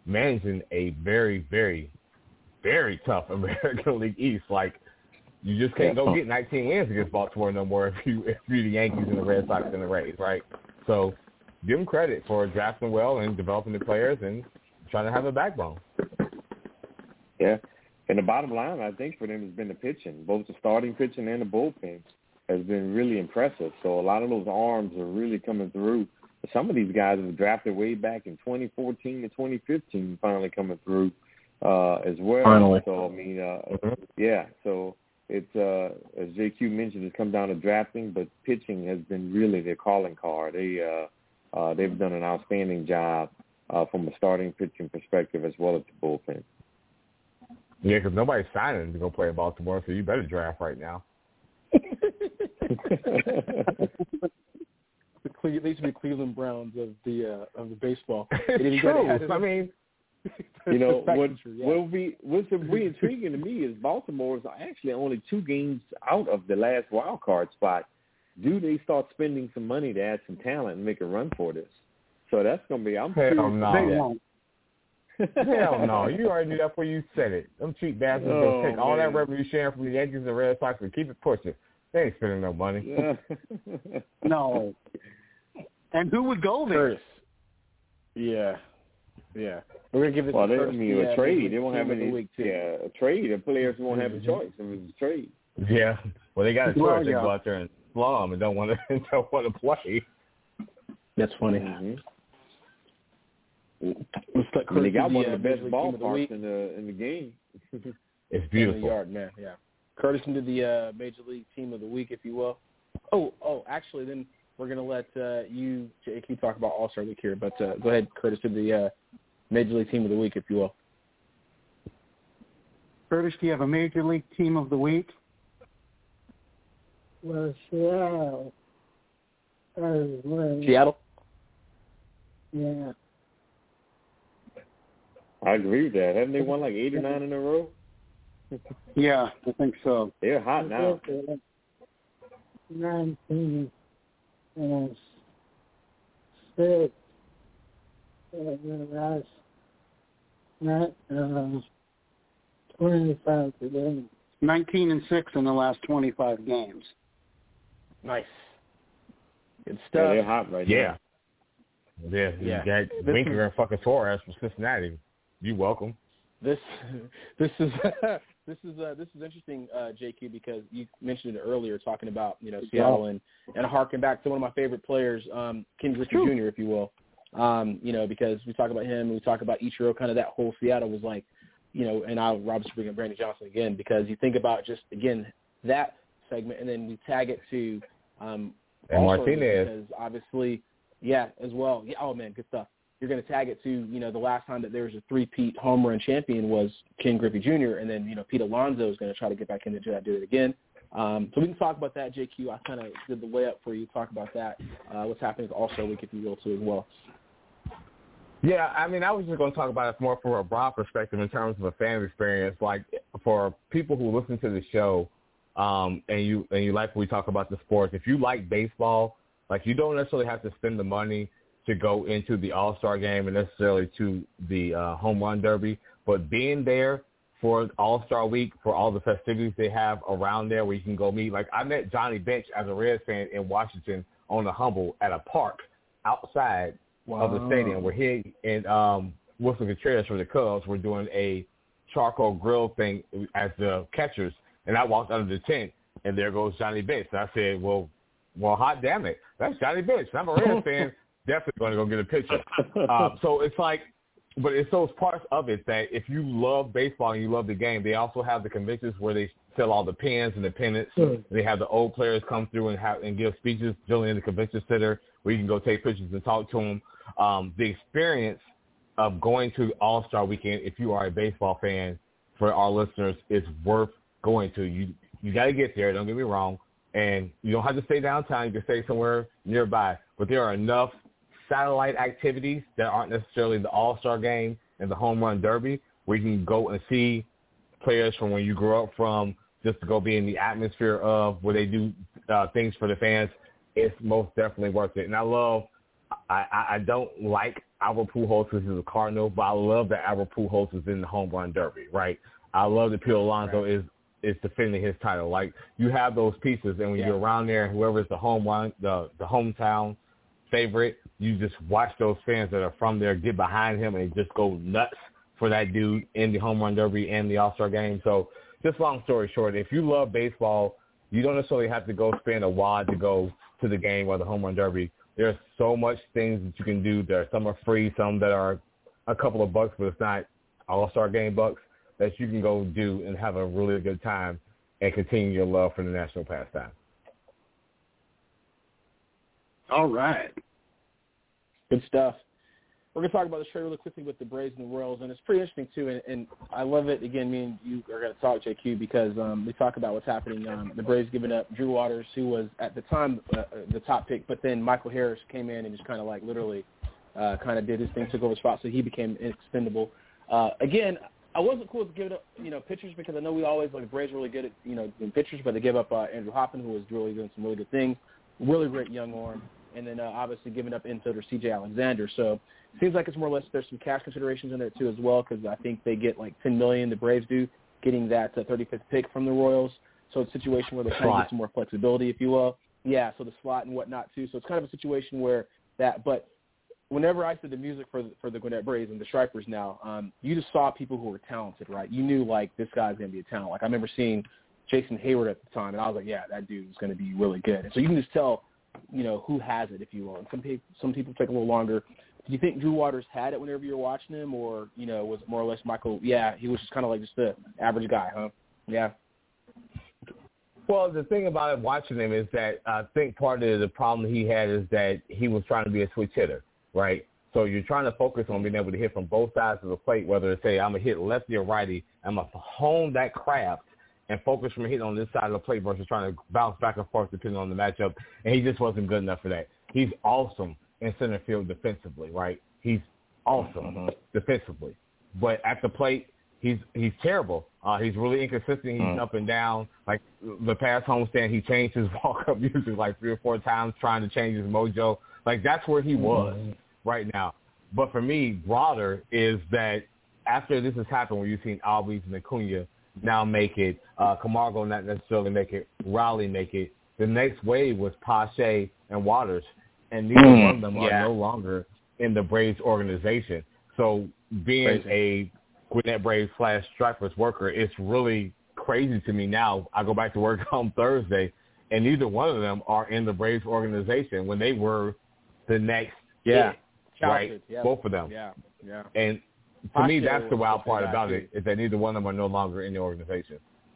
managing a very, very, very tough American League East. Like, you just can't go get 19 wins against Baltimore no more if you're the Yankees and the Red Sox and the Rays, right? So give them credit for drafting well and developing the players and trying to have a backbone. Yeah. And the bottom line, I think, for them has been the pitching. Both the starting pitching and the bullpen has been really impressive. So a lot of those arms are really coming through. Some of these guys were drafted way back in 2014 to 2015 finally coming through as well. Finally. So, I mean, yeah. So it's, as JQ mentioned, it's come down to drafting, but pitching has been really their calling card. They've done an outstanding job from a starting pitching perspective as well as the bullpen. Yeah, because nobody's signing to go play in Baltimore, so you better draft right now. They used to be Cleveland Browns of the baseball. It's true. I mean, you know, what's intriguing to me is Baltimore is actually only 2 games out of the last wild card spot. Do they start spending some money to add some talent and make a run for this? So that's going to be – I'm curious. Hell no. They won't. Hell no. You already knew that before you said it. Them cheap bastards will take all that revenue sharing from the Yankees and Red Sox and keep it pushing. They ain't spending no money. No. And who would go there? Yeah. We're gonna give it. Well, a trade. They won't have any. A trade. The players won't have a choice. I mean, it's a trade. Yeah. Well, they got a choice. They go out there and slum and don't want to play. That's funny. Mm-hmm. They got one of the best ballparks in the game. It's beautiful. In the yard, man. Yeah. Curtis into the Major League Team of the Week, if you will. Oh, actually, then we're going to let you, JQ, talk about All-Star Week here. But go ahead, Curtis, to the Major League Team of the Week, if you will. Curtis, do you have a Major League Team of the Week? Well, Seattle. Seattle? Yeah. I agree with that. Haven't they won like 8 or 9 in a row? Yeah, I think so. They're hot now. 19 and 6 the last 25 games. 19 and 6 in the last 25 games. Nice. Good stuff. Yeah, they're hot right now. Yeah. You got Winker and fucking Torres from Cincinnati. You welcome. This is interesting, JQ, because you mentioned it earlier, talking about Seattle and harking back to one of my favorite players, Ken Griffey Jr., if you will. Because we talk about him, and we talk about Ichiro, kind of that whole Seattle was like, and I'll obviously bring up Brandon Johnson again, because you think about just again that segment, and then we tag it to and Martinez, because obviously, as well. Yeah, oh man, good stuff. You're going to tag it to, the last time that there was a 3-peat home run champion was Ken Griffey Jr., and then, Pete Alonso is going to try to get back into that, do it again. So we can talk about that, JQ. I kind of did the layup for you to talk about that, what's happening with All-Star Week, if you will, too, as well. Yeah, I mean, I was just going to talk about it more from a broad perspective in terms of a fan experience. Like, for people who listen to the show and you like when we talk about the sports, if you like baseball, like, you don't necessarily have to spend the money to go into the All-Star game and necessarily to the Home Run Derby, but being there for All-Star Week, for all the festivities they have around there where you can go meet. Like, I met Johnny Bench as a Reds fan in Washington on the Humble at a park outside of the stadium where he and Wilson Contreras for the Cubs were doing a charcoal grill thing as the catchers, and I walked under the tent, and there goes Johnny Bench. And I said, well, hot damn it, that's Johnny Bench. I'm a Reds fan. Definitely going to go get a picture. So it's like, but it's those parts of it that if you love baseball and you love the game, they also have the conventions where they sell all the pins and the pennants. They have the old players come through and give speeches generally in the convention center where you can go take pictures and talk to them. The experience of going to All-Star Weekend, if you are a baseball fan, for our listeners, is worth going to. You got to get there, don't get me wrong, and you don't have to stay downtown. You can stay somewhere nearby, but there are enough satellite activities that aren't necessarily the All-Star Game and the Home Run Derby where you can go and see players from when you grew up from, just to go be in the atmosphere of where they do things for the fans. It's most definitely worth it. And I love I don't like Albert Pujols because he's a Cardinal, but I love that Albert Pujols is in the home run derby, right? I love that Pete Alonso is defending his title. Like, you have those pieces, and when you're around there, whoever's the home run, the hometown favorite, you just watch those fans that are from there get behind him and just go nuts for that dude in the home run derby and the All-Star game. So just long story short, if you love baseball, you don't necessarily have to go spend a wad to go to the game or the home run derby. There's so much things that you can do there. Some are free, some that are a couple of bucks, but it's not All-Star game bucks, that you can go do and have a really good time and continue your love for the national pastime. All right. Good stuff. We're going to talk about this trade really quickly with the Braves and the Royals, and it's pretty interesting, too, and I love it. Again, me and you are going to talk, JQ, because we talk about what's happening. The Braves giving up Drew Waters, who was at the time the top pick, but then Michael Harris came in and just kind of like literally kind of did his thing, took over spot, so he became expendable. Again, I wasn't cool with giving up, pitchers, because I know we always, like, the Braves are really good at, doing pitchers, but they gave up Andrew Hoffman, who was really doing some really good things, really great young arm, and then obviously giving up infielder C.J. Alexander. So it seems like it's more or less there's some cash considerations in there, too, as well, because I think they get like $10 million, the Braves do, getting that 35th pick from the Royals. So it's a situation where they kind of get some more flexibility, if you will. Yeah, so the slot and whatnot, too. So it's kind of a situation where that – but whenever I did the music for the Gwinnett Braves and the Stripers now, you just saw people who were talented, right? You knew, like, this guy's going to be a talent. Like, I remember seeing Jason Hayward at the time, and I was like, yeah, that dude is going to be really good. And so you can just tell, who has it, if you will. And some people take a little longer. Do you think Drew Waters had it whenever you were watching him, or, was it more or less Michael? Yeah, he was just kind of like just the average guy, huh? Yeah. Well, the thing about it, watching him, is that I think part of the problem he had is that he was trying to be a switch hitter, right? So you're trying to focus on being able to hit from both sides of the plate, whether it's, say, I'm going to hit lefty or righty. I'm going to hone that craft and focus from hitting on this side of the plate versus trying to bounce back and forth depending on the matchup. And he just wasn't good enough for that. He's awesome in center field defensively, right? He's awesome defensively. But at the plate, he's terrible. He's really inconsistent. He's up and down. Like the past homestand, he changed his walk-up music like 3 or 4 times trying to change his mojo. Like, that's where he was right now. But for me, broader is that after this has happened, where you've seen Albies and Acuna now make it, Camargo not necessarily make it, Raleigh make it, the next wave was Pache and Waters, and neither one of them are no longer in the Braves organization. So being a Gwinnett Braves / Stripers worker, it's really crazy to me now. I go back to work on Thursday, and neither one of them are in the Braves organization when they were the next hit, right? Yeah. Both of them. Yeah. And to me, that's the wild part about it, is that neither one of them are no longer in the organization.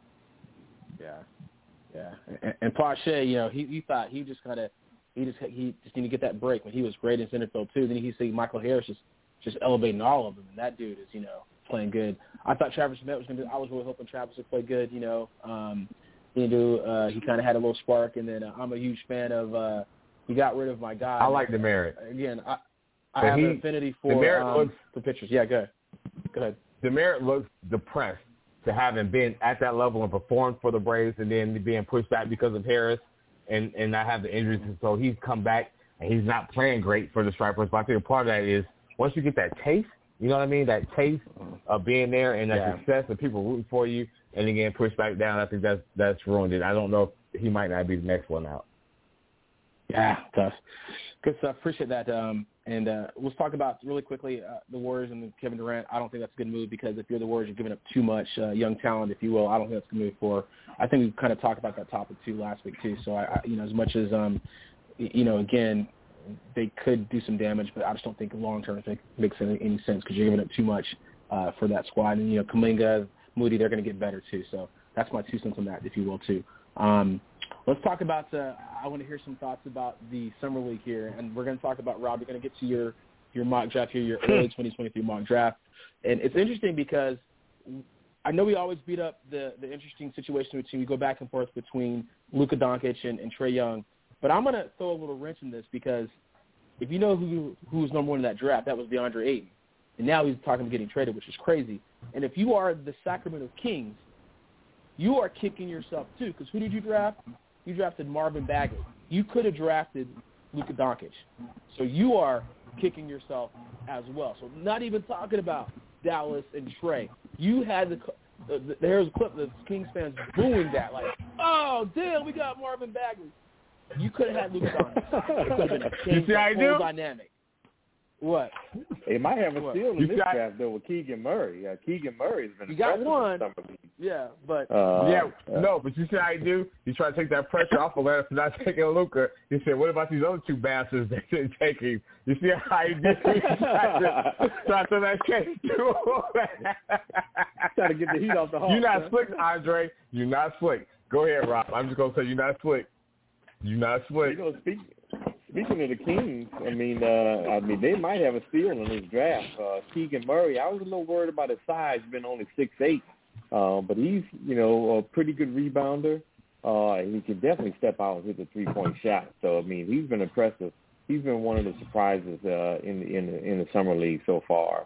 Yeah. And Pache, he thought he just needed to get that break when he was great in center field too. Then he see Michael Harris just elevating all of them, and that dude is playing good. I thought Travis Met was going to do. I was really hoping Travis would play good. He kind of had a little spark, and then I'm a huge fan of. He got rid of my guy. I like DeMerit. Again, I have an affinity for pitchers. Yeah, go ahead. DeMerit looks depressed to having been at that level and performed for the Braves, and then being pushed back because of Harris and not have the injuries. And so he's come back, and he's not playing great for the Stripers. But I think a part of that is once you get that taste, you know what I mean, that taste of being there and that success and people rooting for you, and then getting pushed back down, I think that's ruined it. I don't know if he might not be the next one out. Yeah, tough. Good stuff. Appreciate that. And let's talk about really quickly the Warriors and Kevin Durant. I don't think that's a good move, because if you're the Warriors, you're giving up too much young talent, if you will. I don't think that's a good move for. I think we kind of talked about that topic too last week too. So I as much as again, they could do some damage, but I just don't think long term it makes any sense, because you're giving up too much for that squad. And Kuminga, Moody, they're going to get better too. So that's my 2 cents on that, if you will too. Let's talk about I want to hear some thoughts about the Summer League here, and we're going to talk about, Rob, we're going to get to your mock draft here, your early 2023 mock draft. And it's interesting because I know we always beat up the interesting situation between, we go back and forth between Luka Doncic and Trae Young, but I'm going to throw a little wrench in this, because if you know who was number 1 in that draft, that was DeAndre Ayton. And now he's talking about getting traded, which is crazy. And if you are the Sacramento Kings, you are kicking yourself too, because who did you draft? You drafted Marvin Bagley. You could have drafted Luka Doncic. So you are kicking yourself as well. So not even talking about Dallas and Trey. You had there's a clip of the Kings fans booing that, like, oh, damn, we got Marvin Bagley. You could have had Luka Doncic. It could have been changed the whole dynamic. What? They might have a steal in this draft, though, with Keegan Murray. Keegan Murray's been got one. Yeah, but no, but you see how he do? He tried to take that pressure off of Atlanta for not taking Luka. He said, "What about these other two bastards that didn't take him?" You see how he did? Try to that case. Try to get the heat off the Hawks. You're not slick, Andre. You're not slick. Go ahead, Rob. I'm just gonna say you're not slick. You're not slick. Speaking of the Kings, I mean, they might have a steal in this draft. Keegan Murray, I was a little worried about his size, been only 6'8", but he's, a pretty good rebounder. He can definitely step out and hit the 3-point shot. So, I mean, he's been impressive. He's been one of the surprises in the summer league so far.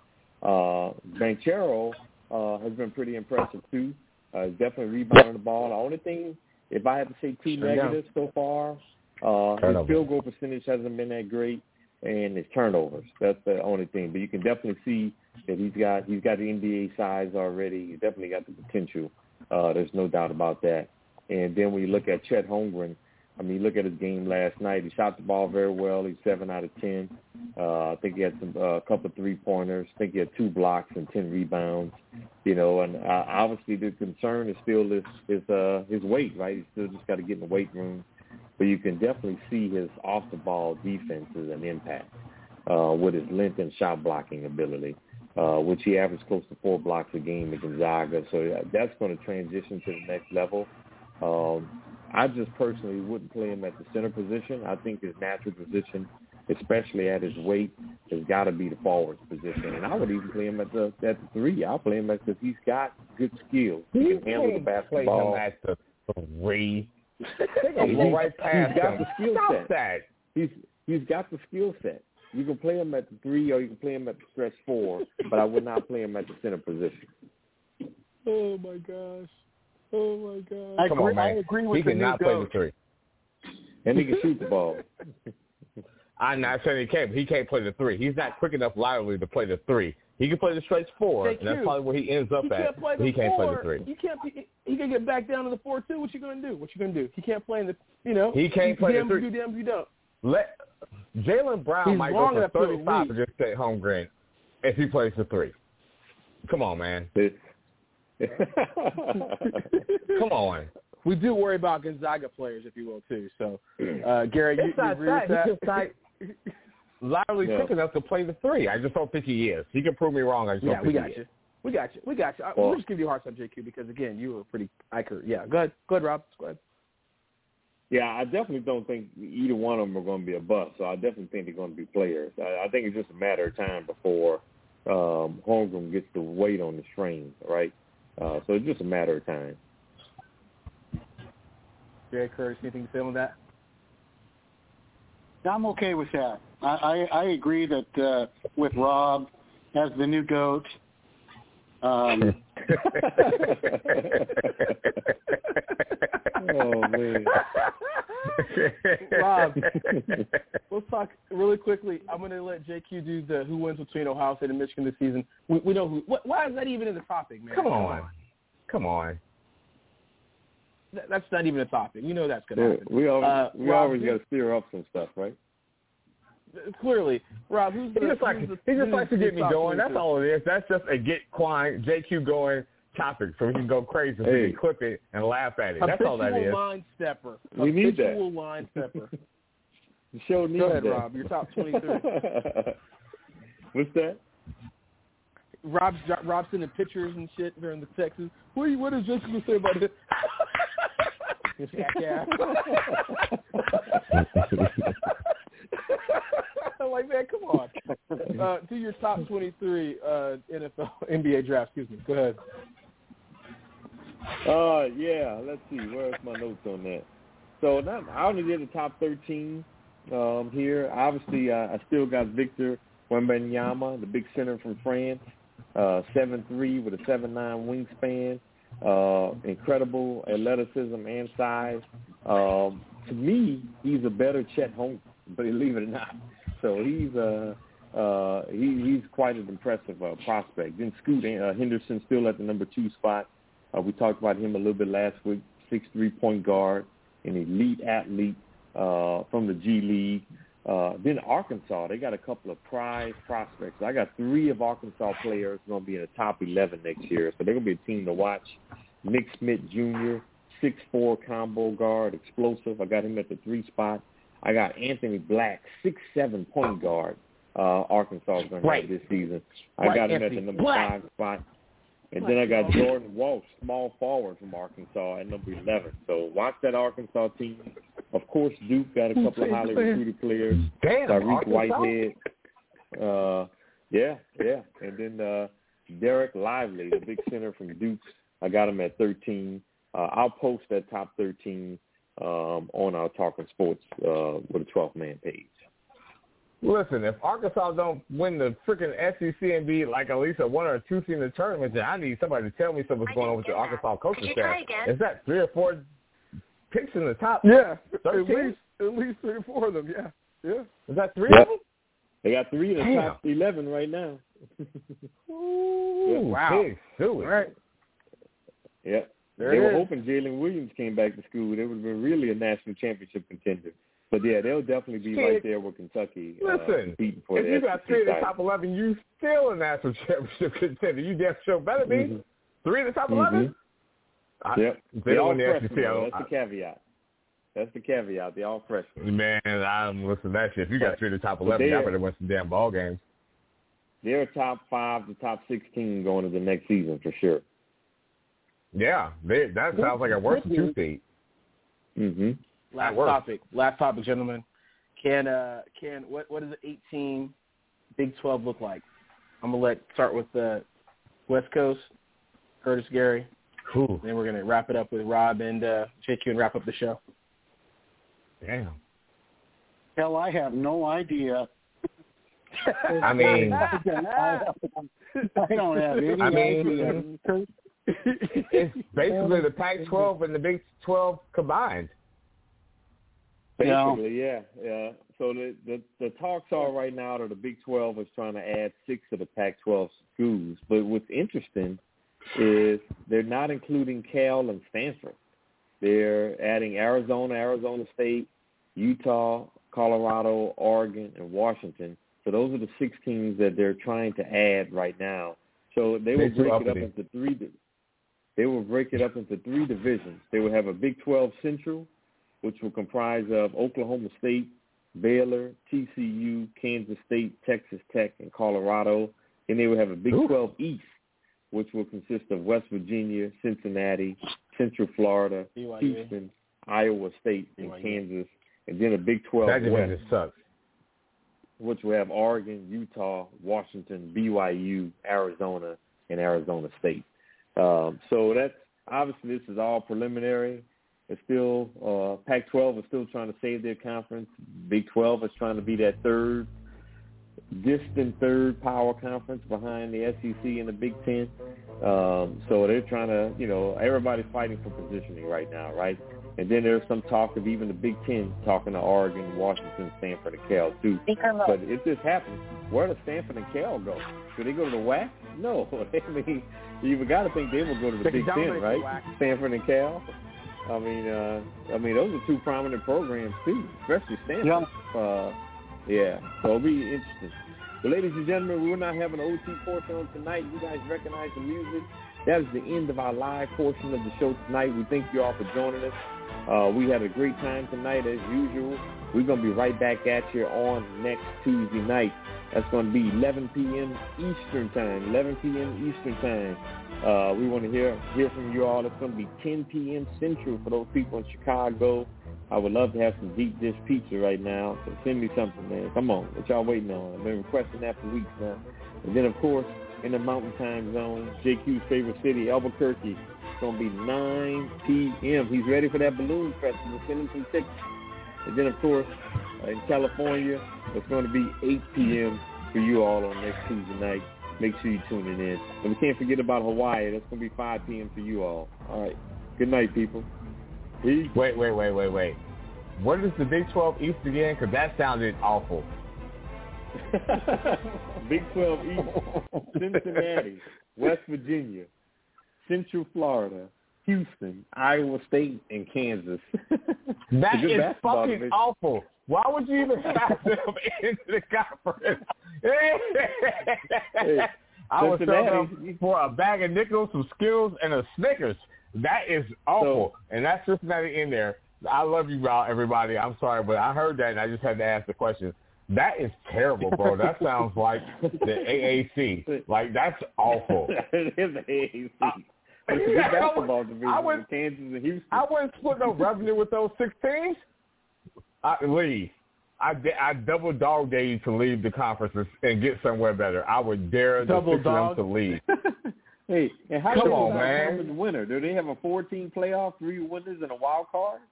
Banchero has been pretty impressive too. He's definitely rebounding the ball. The only thing, if I had to say two negatives so far, his field goal percentage hasn't been that great, and his turnovers. That's the only thing. But you can definitely see that he's got the NBA size already. He's definitely got the potential. There's no doubt about that. And then when you look at Chet Holmgren, I mean, look at his game last night. He shot the ball very well. He's 7 out of 10. I think he had a couple of three-pointers. I think he had 2 blocks and 10 rebounds. And obviously the concern is still his weight, right? He's still just got to get in the weight room. But you can definitely see his off-the-ball defense is an impact with his length and shot blocking ability, which he averaged close to 4 blocks a game at Gonzaga. So that's going to transition to the next level. I just personally wouldn't play him at the center position. I think his natural position, especially at his weight, has got to be the forward position. And I would even play him at the 3. I'll play him because he's got good skills. He can handle the basketball. Play him at the 3. Right past he's got the skill set. That. He's got the skill set. You can play him at the 3 or you can play him at the stretch 4, but I would not play him at the center position. Oh my gosh! I agree with he cannot play the 3, and he can shoot the ball. I'm not saying he can't. But he can't play the 3. He's not quick enough laterally to play the 3. He can play the stretch 4, and that's probably where he ends up at. But he can't play the 3. He can get back down to the 4 too. What you gonna do? He can't play in the. He can't play the 3. Damn, you don't. Jaylen Brown might go for 35 for just at Holmgren if he plays the 3. Come on, man. Come on. We do worry about Gonzaga players, if you will, too. So, Gary, you agree with that? He's just laterally quick enough to play the 3. I just don't think he is. He can prove me wrong. I just don't think he is. We got you. We'll just give you a hard time, JQ, because, again, you were pretty accurate. Yeah, go ahead, Rob. Go ahead. Yeah, I definitely don't think either one of them are going to be a bust. So I definitely think they're going to be players. I think it's just a matter of time before Holmgren gets the weight on the strings, right? So it's just a matter of time. Jerry Curtis, anything to say on that? I'm okay with that. I agree that with Rob as the new GOAT. Oh, man. Rob, let's talk really quickly. I'm going to let JQ do the who wins between Ohio State and Michigan this season. We know who. Why is that even in the topic, man? Come on. That's not even a topic. You know that's going to happen. We always got to steer up some stuff, right? Clearly, Rob, he just likes to get me going. That's all it is. That's just a get Klein, JQ going topic, so we can go crazy, so we can clip it and laugh at it. That's all that is. Line stepper. We need that. Line stepper. The show needs Go ahead, that. Rob. Your top 23. What's that? Rob's sending pictures and shit during the Texas. What is JQ going to say about it? Yeah. I'm like, man, come on. Do your top 23 NBA draft. Excuse me. Go ahead. Yeah. Let's see. Where's my notes on that? So I only did the top 13 here. Obviously, I still got Victor Wembanyama, the big center from France, 7'3" with a 7'9" wingspan, incredible athleticism and size. To me, he's a better Chet Holmgren. believe it or not. So he's quite an impressive prospect. Then Scoot Henderson still at the number 2 spot. We talked about him a little bit last week. 6'3" point guard, an elite athlete from the G League. Then Arkansas, they got a couple of prize prospects. I got 3 of Arkansas players going to be in the top 11 next year, so they're going to be a team to watch. Nick Smith Jr., 6'4" combo guard, explosive. I got him at the 3 spot. I got Anthony Black, 6'7" point guard. Arkansas is going to have this season. I got him at the number 5 spot. And then I got Jordan Walsh, small forward from Arkansas at number 11. So watch that Arkansas team. Of course, Duke got a couple of highly recruited players. Tyreek Whitehead. Yeah. And then Derek Lively, the big center from Duke. I got him at 13. I'll post that top 13 on our Talking Sports with a 12-man page. Listen, if Arkansas don't win the freaking SEC and be like at least a 1 or 2 seed in the tournament, then I need somebody to tell me what's going on with the Arkansas coaching staff. Is that 3 or 4 picks in the top? Yeah, 13? at least 3 or 4 of them. Yeah. Is that 3 of them? They got 3 in the top 11 right now. Ooh, wow. Big suey. All right. Yeah. They were hoping Jalen Williams came back to school. They would have been really a national championship contender. But, yeah, they'll definitely be right there with Kentucky. Listen, if you got 3 in the top 11, you still a national championship contender. You damn sure better be. 3 in the top 11? Yep. They don't win the SEC. That's the caveat. That's the caveat. They're all freshmen. Man, listen, that shit. If you got 3 in the top 11, you better win some damn ball games. They're top 5 to top 16 going into the next season for sure. Yeah, that sounds like a worse than 2 seed. Mm-hmm. Last topic, gentlemen. Can what does the 18 Big 12 look like? I'm gonna start with the West Coast, Curtis, Gary. Cool. Then we're gonna wrap it up with Rob and JQ and wrap up the show. Damn. Hell, I have no idea. I mean, I don't have any idea. It's basically the Pac-12 and the Big 12 combined. Basically, yeah. So the talks are right now that the Big 12 is trying to add 6 of the Pac-12 schools. But what's interesting is they're not including Cal and Stanford. They're adding Arizona, Arizona State, Utah, Colorado, Oregon, and Washington. So those are the 6 teams that they're trying to add right now. So they will break it up into 3. They will break it up into 3 divisions. They will have a Big 12 Central, which will comprise of Oklahoma State, Baylor, TCU, Kansas State, Texas Tech, and Colorado. And they will have a Big 12 East, which will consist of West Virginia, Cincinnati, Central Florida, Houston, Iowa State, and Kansas. And then a Big 12 West, sucks. which will have Oregon, Utah, Washington, BYU, Arizona, and Arizona State. So that's obviously this is all preliminary. It's still Pac-12 is still trying to save their conference. Big 12 is trying to be that distant third power conference behind the SEC and the Big Ten. So they're trying to, everybody's fighting for positioning right now, right? And then there's some talk of even the Big Ten talking to Oregon, Washington, Stanford, and Cal too. But if this happens, where does Stanford and Cal go? Do they go to the WAC? No. I mean, you've got to think they will go to the Big Ten, right? Stanford and Cal. I mean, those are 2 prominent programs too, especially Stanford. So it'll be interesting. But ladies and gentlemen, we will not have an OT portion on tonight. You guys recognize the music. That is the end of our live portion of the show tonight. We thank you all for joining us. We had a great time tonight as usual. We're going to be right back at you on next Tuesday night. That's going to be 11 p.m. Eastern time. 11 p.m. Eastern time. We want to hear from you all. It's going to be 10 p.m. Central for those people in Chicago. I would love to have some deep dish pizza right now. So send me something, man. Come on. What y'all waiting on? I've been requesting that for weeks now. And then, of course, in the Mountain Time Zone, JQ's favorite city, Albuquerque, it's going to be 9 p.m. He's ready for that balloon festival. Send him some tickets. And then, of course, in California, it's going to be 8 p.m. for you all on next Tuesday night. Make sure you're tuning in. And we can't forget about Hawaii. That's going to be 5 p.m. for you all. All right. Good night, people. Peace. Wait. What is the Big 12 East again? Because that sounded awful. Big 12 East, Cincinnati, West Virginia, Central Florida, Houston, Iowa State, and Kansas. That is fucking awful. Why would you even have them into the conference? I was selling for a bag of nickels, some Skittles, and a Snickers. That is awful. And that's Cincinnati in there. I love you, everybody. I'm sorry, but I heard that, and I just had to ask the question. That is terrible, bro. That sounds like the AAC. Like, that's awful. It is the AAC. It's a good basketball division with Kansas and Houston. I wouldn't split no revenue with those 6 teams. Leave. I double dog dare you to leave the conference and get somewhere better. I would dare the 6 of them to leave. Hey, and how come on, man? The winner? Do they have a 14 playoff, 3 winners, and a wild card?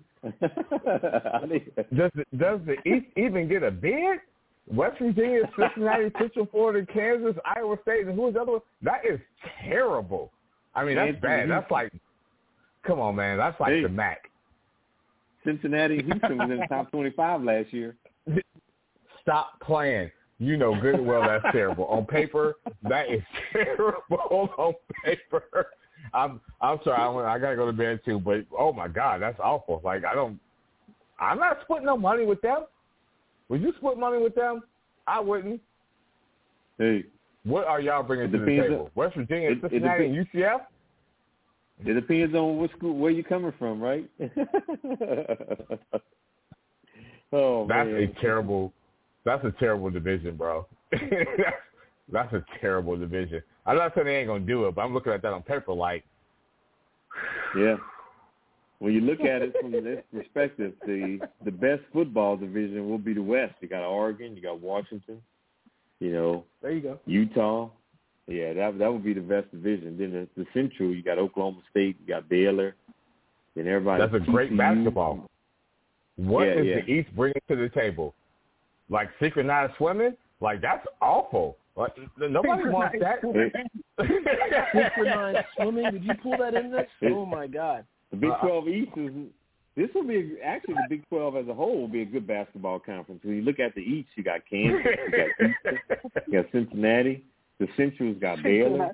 Does the East even get a bid? West Virginia, Cincinnati, Central Florida, Kansas, Iowa State, and who's the other one? That is terrible. I mean, that's bad. That's like, come on, man. That's like the MAC. Cincinnati, Houston was in the top 25 last year. Stop playing. You know good and well that's terrible. On paper, that is terrible on paper. I'm sorry. I got to go to bed too, but oh my God, that's awful. Like, I'm not splitting no money with them. Would you split money with them? I wouldn't. Hey. What are y'all bringing to the table? West Virginia, Cincinnati, and UCF? It depends on what school, where you're coming from, right? Oh, that's man. That's a terrible division, bro. That's a terrible division. I'm not saying they ain't gonna do it, but I'm looking at that on paper like. Yeah. When you look at it from this perspective, the best football division will be the West. You got Oregon, you got Washington, there you go. Utah. Yeah, that would be the best division. Then the Central, you got Oklahoma State, you got Baylor, and everybody. That's a great basketball. What is the East bringing to the table? Like synchronized swimming? Like, that's awful. Like, nobody wants that. Synchronized swimming? Did you pull that in there? Oh my God. The Big 12 East this will be actually the Big 12 as a whole will be a good basketball conference. When you look at the East, you got Kansas, you got Houston, you got Cincinnati. The Central's got Baylor.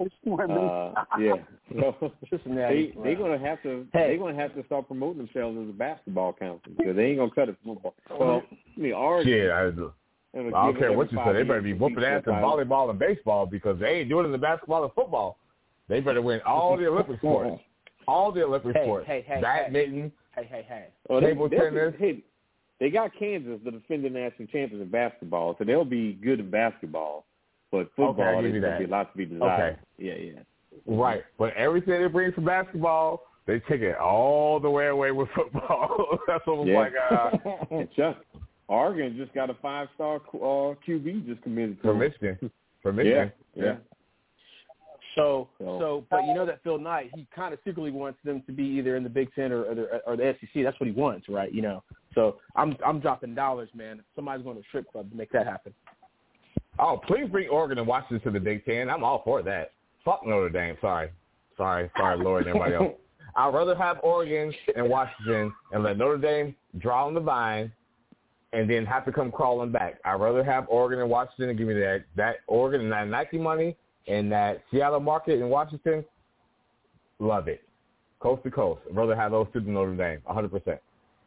So Cincinnati. They're gonna have to start promoting themselves as a basketball conference because they ain't gonna cut it football. Well, Oregon. Yeah, I don't care what you say. They better be whooping ass in volleyball and baseball because they ain't doing it in the basketball and football. They better win all the Olympic sports. All the Olympic sports. Badminton. Table tennis. They got Kansas, the defending national champions in basketball, so they'll be good in basketball. But football, there's going to be a lot to be desired. Okay. Yeah. Right. But everything they bring from basketball, they take it all the way away with football. That's what was like. And Chuck, Oregon just got a 5-star QB just committed for Michigan. Yeah. So, but you know that Phil Knight, he kind of secretly wants them to be either in the Big Ten or the SEC. That's what he wants, right? So I'm dropping dollars, man. Somebody's going to a strip club to make that happen. Oh, please bring Oregon and Washington to the Big Ten. I'm all for that. Fuck Notre Dame. Sorry, Lord, and everybody else. I'd rather have Oregon and Washington and let Notre Dame draw on the vine and then have to come crawling back. I'd rather have Oregon and Washington and give me that Oregon and that Nike money and that Seattle market in Washington. Love it. Coast to coast. I'd rather have those two than Notre Dame, 100%.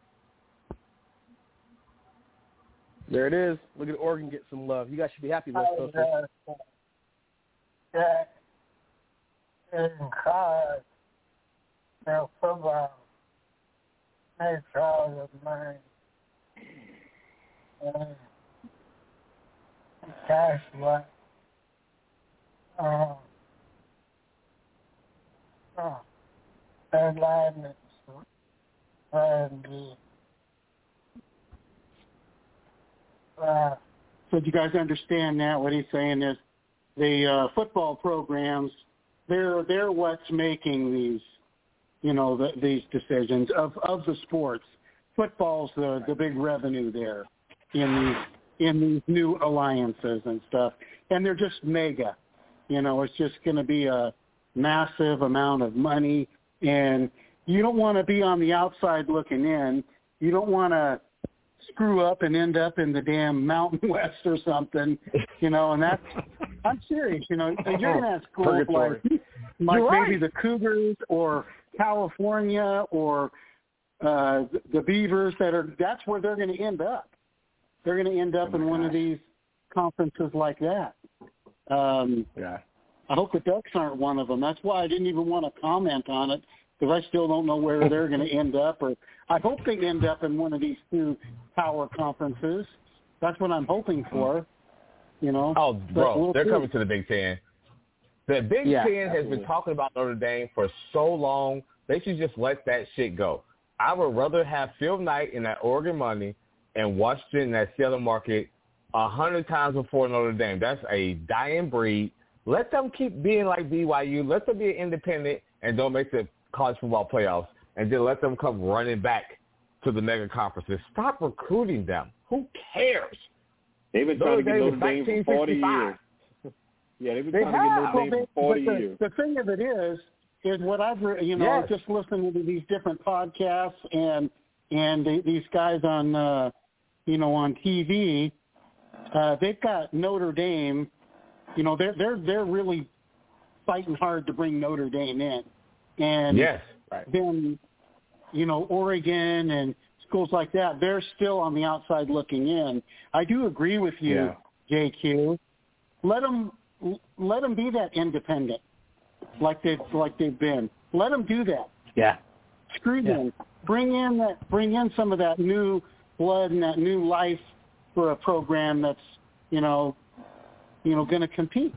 There it is. Look at Oregon get some love. You guys should be happy with those. In college, football, makes all the money. That's what their linemen and so do you guys understand that? What he's saying is the football programs, they're what's making these, these decisions of the sports. Football's the big revenue there in these new alliances and stuff, and they're just mega. It's just going to be a massive amount of money, and you don't want to be on the outside looking in you don't want to screw up and end up in the damn Mountain West or something, and that's, I'm serious, you're going to have schools like maybe the Cougars or California or the Beavers that's where they're going to end up. They're going to end up in one of these conferences like that. I hope the Ducks aren't one of them. That's why I didn't even want to comment on it, because I still don't know where they're going to end up. Or I hope they end up in one of these two power conferences. That's what I'm hoping for. Oh, bro, they're coming to the Big Ten. The Big Ten has been talking about Notre Dame for so long. They should just let that shit go. I would rather have Phil Knight in that Oregon money and Washington in that Seattle market 100 times before Notre Dame. That's a dying breed. Let them keep being like BYU. Let them be independent and don't make the college football playoffs. And then let them come running back to the mega conferences. Stop recruiting them. Who cares? They've been trying to get Notre Dame for 40 years. Yeah, they've been trying to get Notre Dame for 40 years. The thing of it is what I've, just listening to these different podcasts and these guys on, on TV, they've got Notre Dame. They're really fighting hard to bring Notre Dame in, and then Oregon and schools like that, they're still on the outside looking in. I do agree with you, JQ. Let them be that independent, like they've been. Let them do that. Yeah. Screw them. Bring in some of that new blood and that new life for a program that's going to compete.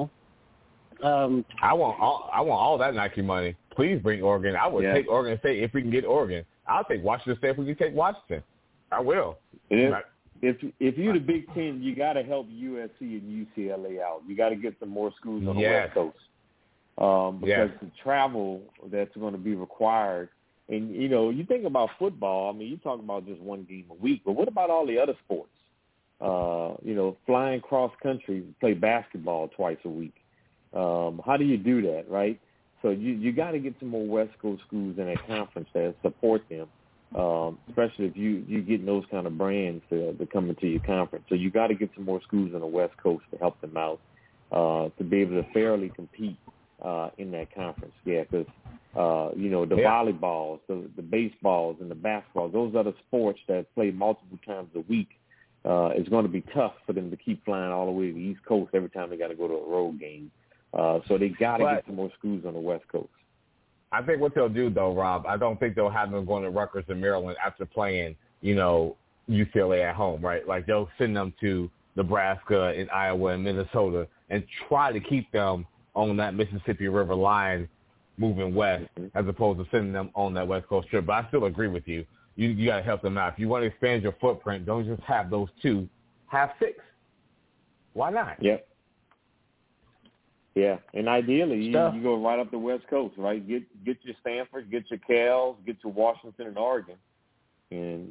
I want all that Nike money. Please bring Oregon. I would take Oregon State if we can get Oregon. I'll take Washington State if we can take Washington. I will. If you're the Big Ten, you got to help USC and UCLA out. You got to get some more schools on the West Coast because the travel that's going to be required. And you think about football. I mean, you talk about just one game a week, but what about all the other sports? Flying cross country, play basketball twice a week. How do you do that, right? So you got to get some more West Coast schools in that conference that support them, especially if you getting those kind of brands to come into your conference. So you got to get some more schools on the West Coast to help them out to be able to fairly compete in that conference. Yeah, because the volleyballs, the baseballs, and the basketballs, those are the sports that play multiple times a week. It's going to be tough for them to keep flying all the way to the East Coast every time they got to go to a road game. So they got to get some more schools on the West Coast. I think what they'll do, though, Rob, I don't think they'll have them going to Rutgers and Maryland after playing, UCLA at home, right? Like they'll send them to Nebraska and Iowa and Minnesota and try to keep them on that Mississippi River line moving west as opposed to sending them on that West Coast trip. But I still agree with you. You got to help them out. If you want to expand your footprint, don't just have those two. Have 6. Why not? Yep. Yeah, and ideally you go right up the West Coast, right? Get your Stanford, get your Cals, get your Washington and Oregon, and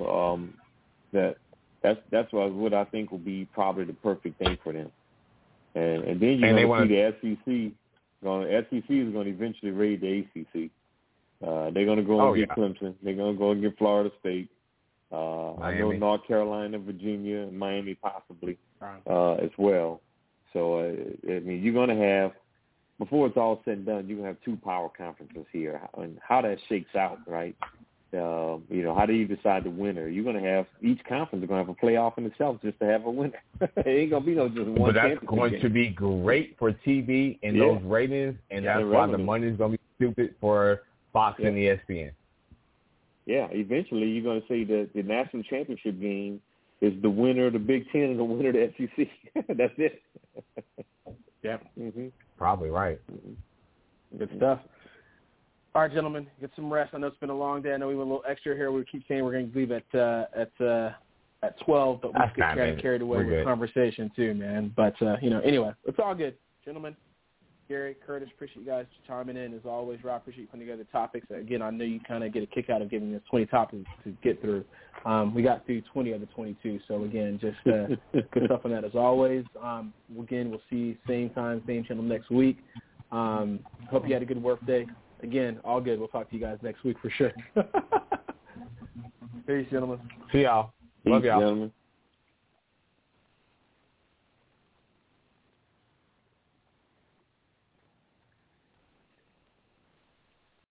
that's what I think will be probably the perfect thing for them. And then you're going to see the SEC. SEC is going to eventually raid the ACC. They're going to go and get Clemson. They're going to go and get Florida State. I know North Carolina, Virginia, and Miami possibly as well. So, you're going to have, before it's all said and done, you're going to have 2 power conferences here. And how that shakes out, right? How do you decide the winner? You're going to have, each conference is going to have a playoff in itself just to have a winner. It ain't going to be no just one. But that's going to be great for TV and those ratings, and that's why the money is going to be stupid for Fox and ESPN. Yeah, eventually you're going to say that the national championship game is the winner of the Big Ten and the winner of the SEC. That's it. Yeah. Mm-hmm. Probably right. Good stuff. All right, gentlemen, get some rest. I know it's been a long day. I know we went a little extra here. We keep saying we're going to leave at 12, but we get kind of carried away with conversation too, man. But, anyway, it's all good. Gentlemen, Gary, Curtis, appreciate you guys chiming in. As always, Rob, appreciate you putting together topics. Again, I know you kind of get a kick out of giving us 20 topics to get through. We got through 20 of the 22. So, again, just good stuff on that as always. Again, we'll see you same time, same channel next week. Hope you had a good work day. Again, all good. We'll talk to you guys next week for sure. Peace, gentlemen. See y'all. Love y'all. Gentlemen.